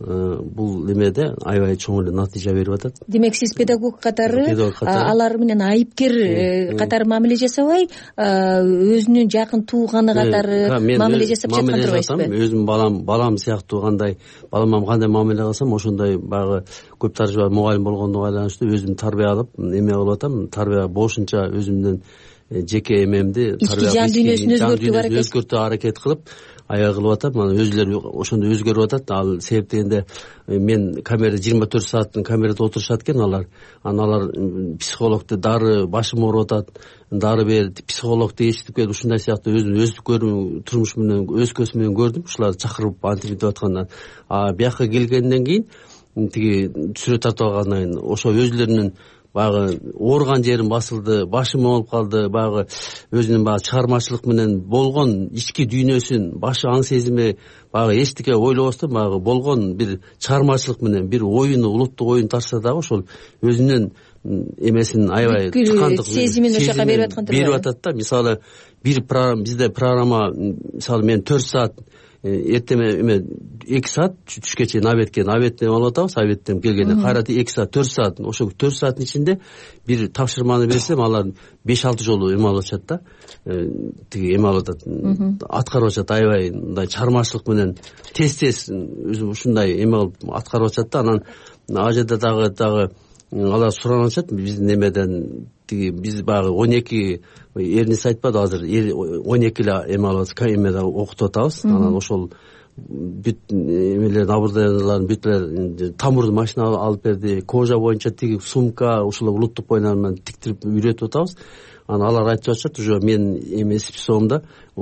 Бул эмеде аябай чоң эле натыйжа берип атат. Демек сиз педагог катары алар менен айыпкер катары мамиле жасабай, өзүнүн жакын тууганы катары мамиле жасап жаткан турбайсызбы? Өзүм балам сыяктуу балама кандай мамиле кылсам ошондой баягы көп тажрыйба мугалим болгондугу байланыштуу өзүм тарбия алып эме кылып атам. Тарбия бошунча өзүмдүн жеке эмемди жан дүйнөсүн өзгөртүү аракет кылып аяк кылып атам. Анан өзүлөрү ошондой өзгөрүп атат. Ал себеп дегенде мен камера 24 сааттын камерада отурушат экен алар. Анан алар психологду дары башым ооруп атат, дары бер, психологду эчтип келип ушундай сыяктуу өзүн көрүү турмуш менен өз көзүм менен көрдүм. Ушуларды чакырып антип деп аткандан бияка келгенден кийин тиги сүрөт тартып алгандан кийин ошо өзүлөрүнүн баягы ооруган жерим басылды, башым оңолуп калды, баягы өзүнүн баягы чыгармачылык менен болгон ички дүйнөсүн, башы аң сезими баягы эчтеке ойлобостон баягы болгон бир чыгармачылык менен бир оюну, улуттук оюн тартса дагы ошол өзүнүн эмесин аябай тыкандык сезимин ошол жака берип атат да. Мисалы бизде программа, мисалы мен 4 саат эртеме эме 2 саат түшкө чейин обедтен алып атабыз, обедтен келгенде кайра 2 саат 4 саат, ошо 4 сааттын ичинде бир тапшырманы берсем алар 5-6 жолу эме алып атышат да, тиги эме алып атат, аткарып атышат. Аябай мындай чыгармачылык менен тез ушундай эме кылып аткарып атышат да. Анан ал жерде дагы алар суранып атышат биздин эмеден, тиги биз баягы 12 эрниси айтпады, азыр 12 эле эме алып атабыз, эмеде окутуп атабыз. Анан ошол бүт эмелердин оборудованияларын бүт эле тамырдын машина алып берди, кожа боюнча тиги сумка, ушул улуттук боюнан менен тиктирип үйрөтүп атабыз. Анан алар айтып атышат, уже мен эме списогумда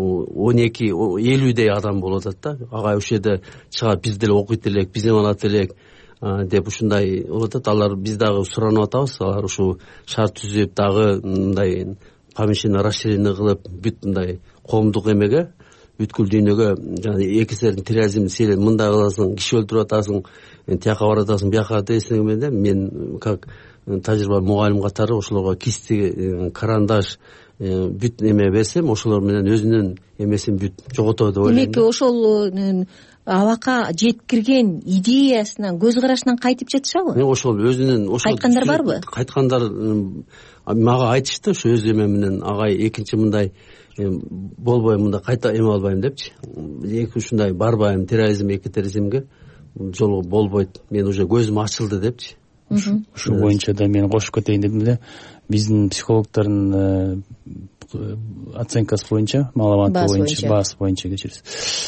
50 адам болуп атат да. Агай ушул жерде чыгап биз деле окуйт элек, биз эме алат элек деп ушундай болуп атат. Алар биз дагы суранып атабыз, алар ушу шарт түзүп дагы мындай помещение расширение кылып бүт мындай коомдук эмеге, бүткүл дүйнөгө жана экисердин терроризм сен мындай кыласың, киши өлтүрүп атасың, тияка баратасың, бияка десең менен мен как тажрыйба мугалим катары ошолорго кисти, карандаш, бүт эме берсем, ошолор менен өзүнүн эмесин бүт жоготот деп ойлойм. Демек ошол абакка жеткирген идеясынан, көз карашынан кайтып жатышабы? Ошол өзүнүн кайткандар барбы? Кайткандар мага айтышты, ошо өз эме менен агай экинчи мындай болбойм, мында кайта эме албайм депчи. Эки ушундай барбайм, эки терроризмге жолу болбойт. Мен уже көзүм ачылды депчи. Ушул боюнча да мен кошуп кетейин дедим эле. Биздин психологдордун оценкасы боюнча, маалыматы боюнча, баасы боюнча кечириз.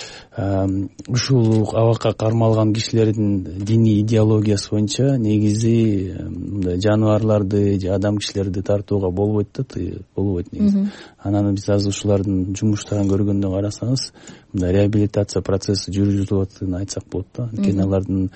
Ушул абакка кармалган кишилердин диний идеологиясы боюнча негизи мындай жаныбарларды же адам кишилерди тартууга болбойт да, болбойт негизи. Анан биз азыр ушулардын жумуштарын көргөндө карасаңыз, мындай реабилитация процесси жүргүзүлүп атканын айтсак болот да. Анткени алардын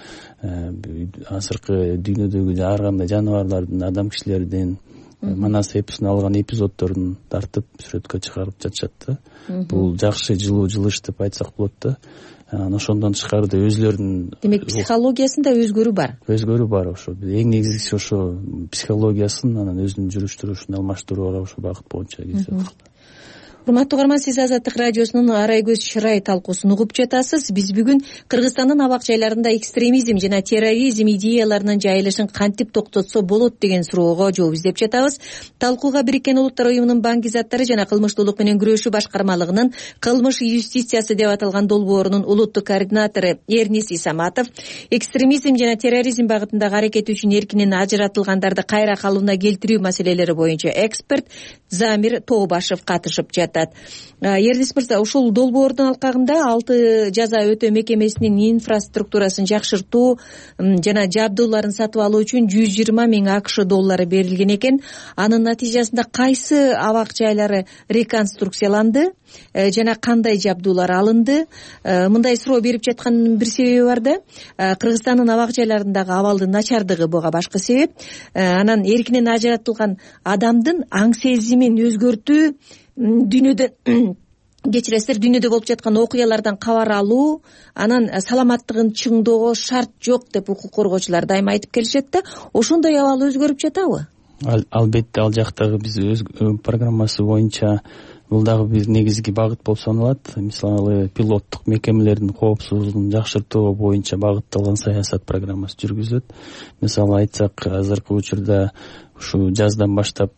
азыркы дүйнөдөгү ар кандай жаныбарлардын, адам кишилердин Манас эпосун алган эпизоддорун тартып сүрөткө чыгарып жатышат да. Бул жакшы жылыш деп айтсак болот да. Ошондон тышкары өзүлөрүнүн, демек психологиясында өзгөрүү бар. Өзгөрүү бар. Ошо эң негизгиси ошо психологиясын, анан өзүнүн жүрүш турушун алмаштырууга ошо багыт боюнча кездешет. Урматтуу угарман, сиз Азаттык радиосунун арай көз чырай талкуусун угуп жатасыз. Биз бүгүн Кыргызстандын абак жайларында экстремизм жана терроризм идеяларынын жайылышын кантип токтотсо болот деген суроого жооп издеп жатабыз. Талкууга Бириккен Улуттар уюмунун банк заттары жана кылмыштуулук менен күрөшүү башкармалыгынын кылмыш юстициясы деп аталган долбоорунун улуттук координатору Эрнис Исаматов, экстремизм жана терроризм багытындагы аракети үчүн эркинен ажыратылгандарды кайра калыбына келтирүү маселелери боюнча эксперт Замир Тообашев катышып жатат. Эрнис мырза, ушул долбоордун алкагында 6 жаза өтөө мекемесинин инфраструктурасын жакшыртуу жана жабдууларын сатып алуу үчүн 120 000 АКШ доллары берилген экен. Анын натыйжасында кайсы абак жайлары реконструкцияланды жана кандай жабдуулар алынды? Мындай суроо берип жатканын бир себеби бар да. Кыргызстандын абак жайларындагы абалдын начардыгы буга башкы себеп. Анан эркинен ажыратылган адамдын аң сезимин өзгөртүү, дүйнөдө кечиресиздер, дүйнөдө болуп жаткан окуялардан кабар алуу, анан саламаттыгын чыңдоого шарт жок деп укук коргоочулар дайыма айтып келишет да. Ошондой абал өзгөрүп жатабы? Албетте, ал жактагы биз өз программасы боюнча бул дагы бир негизги багыт болуп саналат. Мисалы, пилоттук мекемелердин коопсуздугун жакшыртуу боюнча багытталган саясат программасы жүргүзүлөт. Мисалы айтсак, азыркы учурда ушу жаздан баштап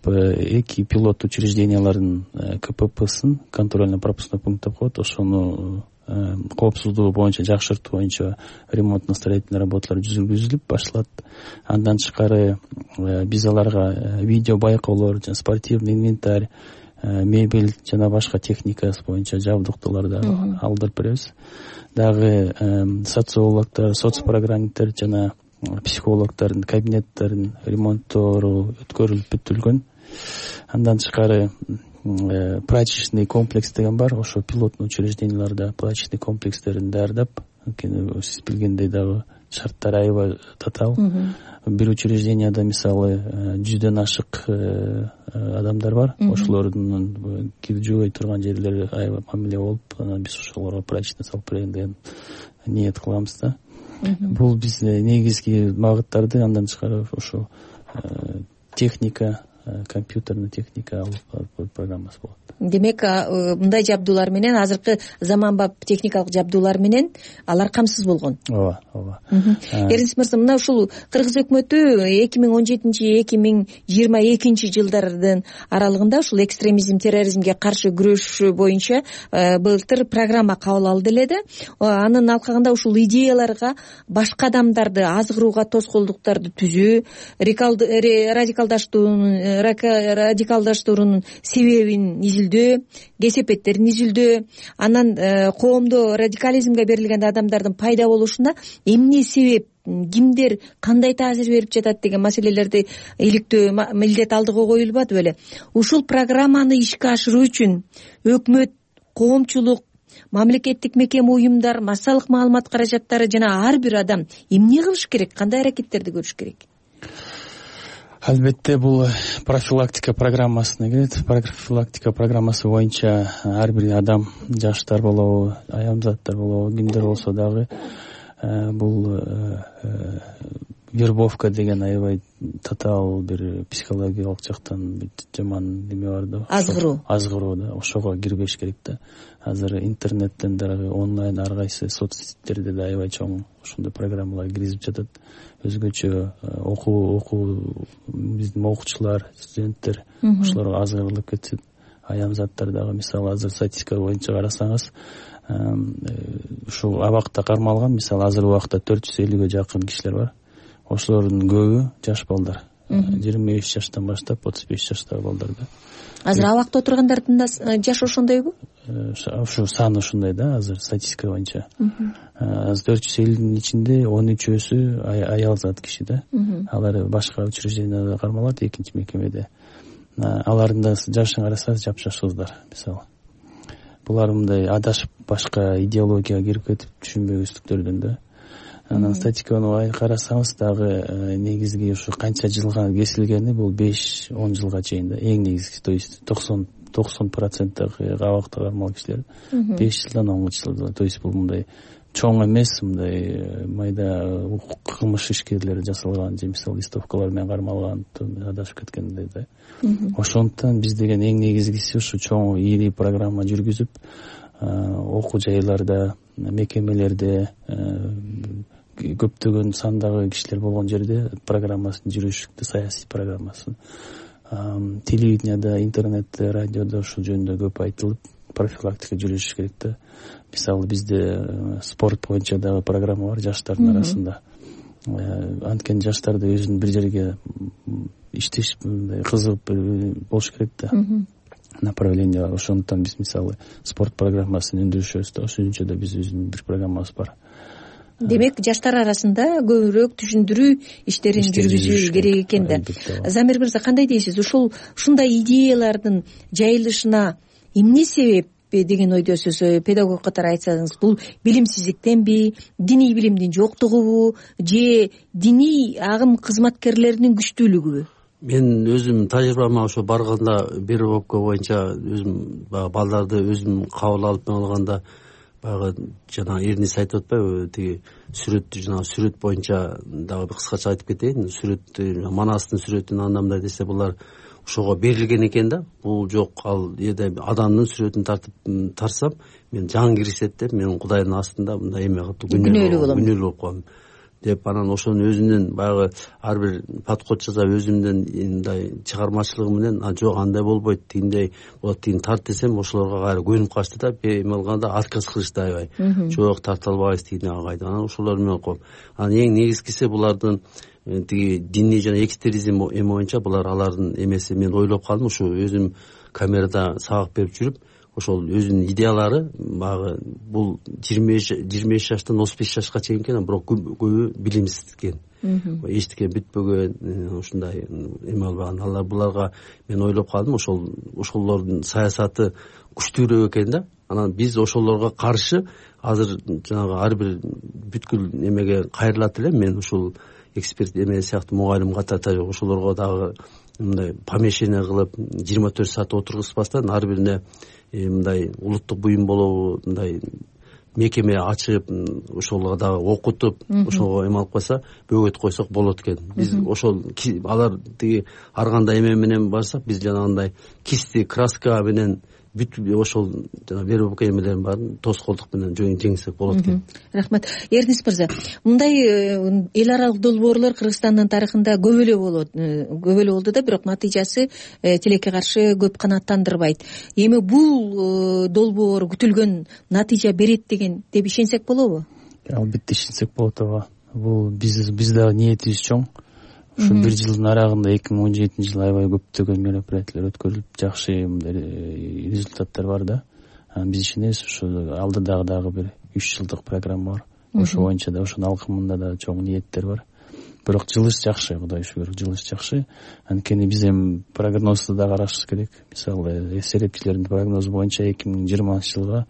2 пилот учреждениялардын КППсын, контрольно-пропускной пункт деп коет, ошону коопсуздугу боюнча жакшыртуу боюнча ремонтно-строительный работалар жүргүзүлүп башталат. Андан тышкары биз аларга видео байкоолор жана спортивный инвентарь, мебель жана башка техникасы боюнча жабдыктууларды алдырып беребиз. Дагы социологдор, соцпрограммиттер жана психологдордун кабинеттерин ремонттору өткөрүлүп бүтүлгөн. Андан тышкары прачечный комплекс деген бар. Ошо пилотный учрежденияларда прачечный комплекстерин даярдап, анткени сиз билгендей дагы шарттар аябай татаал. Бир учрежденияда мисалы 100дөн ашык адамдар бар. Ошолордун жубай турган жерлери аябай мамиле болуп, анан биз ошолорго прачечный салып берейин деген ниет кылабыз да. Бул биз негизги багыттарды, андан тышкары ошо техника, компьютерный техника алып программасы болот. Демек, мындай жабдуулар менен, азыркы заманбап техникалык жабдуулар менен алар камсыз болгон. Ооба. Эрнис мырза, мына ушул Кыргыз өкмөтү 2017-2022 жылдардын аралыгында ушул экстремизм, терроризмге каршы күрөш боюнча былтыр программа кабыл алды эле да. Анын алкагында ушул идеяларга башка адамдарды азгырууга тоскоолдуктарды түзүү, радикалдаштуурунун себебин изилдөө, кесепеттерин изилдөө, анан коомдо радикализмге берилген адамдардын пайда болушуна эмне себеп, кимдер кандай таасир берип жатат деген маселелерди иликтөө милдет алдыга коюлбады беле. Ушул программаны ишке ашыруу үчүн өкмөт, коомчулук, мамлекеттик мекеме, уюмдар, массалык маалымат каражаттары жана ар бир адам эмне кылыш керек, кандай аракеттерди көрүш керек? Албетте, бул профилактика программасына кирет. Профилактика программасы боюнча ар бир адам, жаштар болобу, аямзаттар болобу, кимдер болсо дагы бул вербовка деген аябай татаал бир психологиялык жактан жаман неме бар да, азгыруу да, ошого кирбеш керек да. Азыр интернеттен дагы онлайн ар кайсы соцсеттерде да аябай чоң ушундай программалар киргизип жатат. Өзгөчө окуу биздин окуучулар, студенттер ошолорго азгырылып кетет. Аян заттар дагы, мисалы азыр статистика боюнча карасаңыз, ушул абакта кармалган, мисалы азыр убакта 450ге жакын кишилер бар. Ошолордун көбү жаш балдар. 25 жаштан баштап 35 жаштагы балдар да. Азыр абакта отургандардын да жашы ошондойбу? Ушу сан ушундай да, азыр статистика боюнча. 450дин ичинде 13-өсү аял зат киши да. Алар башка учрежденияда кармалат, экинчи мекемеде. Алардын да жашын карасаңыз жапжаш кыздар, мисалы. Булар мындай адашып башка идеологияга кирип кетип түшүнбөйсүздүктөрдөн да. Анан статистиканы карасаңыз дагы негизги ушу канча жылга кесилгени бул 5-10 жылга чейин да. Эң негизги, то есть 90% абакта кармалган кишилер 5 жылдан 10 жылга, то есть бул мындай чоң эмес, мындай майда кылмыш ишкерлери жасалган же мисалы листовкалар менен кармалган, адашып кеткендей да. Ошондуктан биз деген эң негизгиси ушу чоң ийри программа жүргүзүп, окуу жайларда, мекемелерде, көптөгөн сандагы кишилер болгон жерде программасын жүргүзүштү, саясий программасын. Телевиденияда, интернетте, радиодо ушул жөнүндө көп айтылып, профилактика жүргүзүш керек да. Мисалы бизде спорт боюнча дагы программа бар жаштардын арасында. Анткени жаштарды өзүнүн бир жерге иштеш кызыгып болуш керек да. Направление бар. Ошондуктан биз мисалы спорт программасын өндүрүшөбүз да. Ошончо да биз өзүнүн бир программабыз бар. Демек жаштар арасында көбүрөөк түшүндүрүү иштерин жүргүзүү керек экен да. Замир мырза, кандай дейсиз? Ушундай идеялардын жайылышына эмне себеп деген ойдосуз? Педагог катары айтсаңыз, бул билимсиздиктенби, диний билимдин жоктугубу же диний агым кызматкерлеринин күчтүүлүгүбү? Мен өзүм тажрыйбама ошо барганда вербовка боюнча өзүм балдарды өзүм кабыл алып алганда баягы жана Эрнис айтып атпайбы, тиги сүрөт боюнча дагы бир кыскача айтып кетейин. Сүрөттү, Манастын сүрөтүн андамдай десе булар ошого берилген экен да. Бул жок, ал жерде адамдын сүрөтүн тарсам, мен жан киришет деп, мен Кудайдын астында мындай эме күнөөлүү болуп калам деп, анан ошонун өзүнүн баягы ар бир подход жасап өзүмдүн мындай чыгармачылыгы менен жок андай болбойт, тигиндей болот, тигин тарт десем, ошолорго кайра көнүп калышты да, эме алганда отказ кылышты аябай. Жок, тарта албайбыз тигине кайда. Анан ошолор менен коп. Анан эң негизгиси булардын тиги диний жана экстеризм эме боюнча булар алардын эмеси. Мен ойлоп калдым, ушу өзүм камерада сабак берип жүрүп, ошол өзүнүн идеялары баягы бул 25 жаштан 35 жашка чейин экен, бирок көбү билимсиз экен. Эчтеке бүтпөгөн, ушундай эме албаган. Алар буларга мен ойлоп калдым, ошолордун саясаты күчтүүрөөк экен да. Анан биз ошолорго каршы азыр жанагы ар бир бүткүл эмеге кайрылат элем. Мен ушул эксперт эме сыяктуу мугалим катары ошолорго дагы мындай помещение кылып 24 саат отургузбастан ар бирине мындай улуттук буюм болобу, мындай мекеме ачып, ошолго дагы окутуп, ошого эме алып койсо, бөгөт койсок болот экен. Биз ошол алар тиги ар кандай эме менен барсак, биз жанагындай кисти, краска менен бүт ошол жана вербовка эмелерин баарын тоскоолдук менен жеңсек болот экен. Рахмат. Эрнис мырза, мындай эл аралык долбоорлор Кыргызстандын тарыхында көп эле болду да, бирок натыйжасы тилекке каршы көп канааттандырбайт. Эми бул долбоор күтүлгөн натыйжа берет деген деп ишенсек болобу? Албетте ишенсек болот ооба. Бул биз дагы ниетибиз чоң. Ушу бир жылдын арагында 2017 жылы аябай көптөгөн мероприятиялар өткөрүлүп, жакшы результаттар бар да. Биз ишенебиз, ушу алдыдагы бир 3 жылдык программа бар. Ошо боюнча да, ошонун алкымында да чоң ниеттер бар. Бирок жылыш жакшы, Кудайга шүгүр, жылыш жакшы. Анткени биз эми прогнозду да карашыбыз керек. Мисалы, серепчилердин прогнозу боюнча 2020 жылга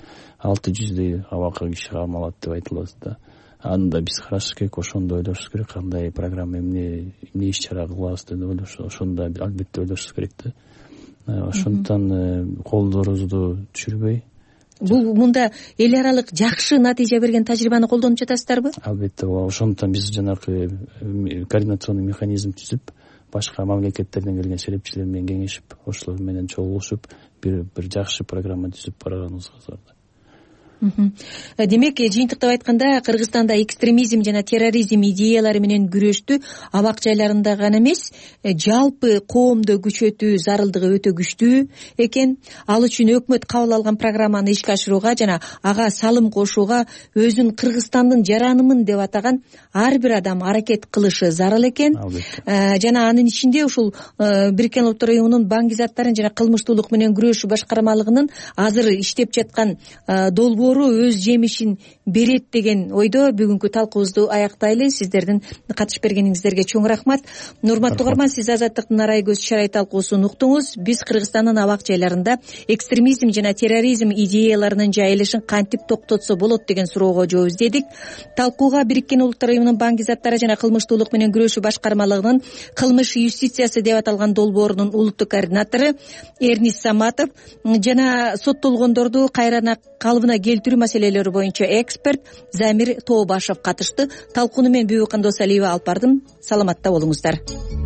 600 абакка киши кармалат деп айтылат да. Анда биз карашыбыз керек, ошондо ойлошубуз керек, кандай программа, эмне иш-чара кылабыз деп ойлошубуз, ошондо албетте ойлошубуз керек да. Ошондуктан колдорубузду түшүрбөй, бул мында эл аралык жакшы натыйжа берген тажрыйбаны колдонуп жатасыздарбы? Албетте, ошондуктан биз жанагы координационный механизм түзүп, башка мамлекеттерден келген серепчилер менен кеңешип, ошолор менен чогулушуп бир жакшы программа түзүп барганыбызга зарда. Демек, жыйынтыктап айтканда, Кыргызстанда экстремизм жана терроризм идеялары менен күрөштү абак жайларында гана эмес, жалпы коомдо күчөтүү зарылдыгы өтө күчтүү экен. Ал үчүн өкмөт кабыл алган программаны ишке ашырууга жана ага салым кошууга өзүн Кыргызстандын жаранымын деп атаган ар бир адам аракет кылышы зарыл экен. Жана анын ичинде ушул Бириккен Улуттар Уюмунун баңги заттарын жана кылмыштуулук менен күрөшүү башкармалыгынын азыр иштеп жаткан долбоору өз жемишин берет деген ойдо бүгүнкү талкуубузду аяктайлы. Сиздердин катышып бергениңиздерге чоң рахмат. Урматтуу угарман, сиз Азаттыктын арай көз чарай талкуусун уктуңуз. Биз Кыргызстандын абак жайларында экстремизм жана терроризм идеяларынын жайылышын кантип токтотсо болот деген суроого жооп издедик. Талкууга Бириккен Улуттар Уюмунун баңги заттары жана кылмыштуулук менен күрөшүү башкармалыгынын кылмыш юстициясы деп аталган долбоорунун улуттук координатору Эрнис Саматов жана соттолгондорду кайра калыбына келтирүү маселелери боюнча эксперт Замир Тообашев катышты. Талкууну мен Бүбүкан Досалиева алып бардым. Саламатта болуңуздар.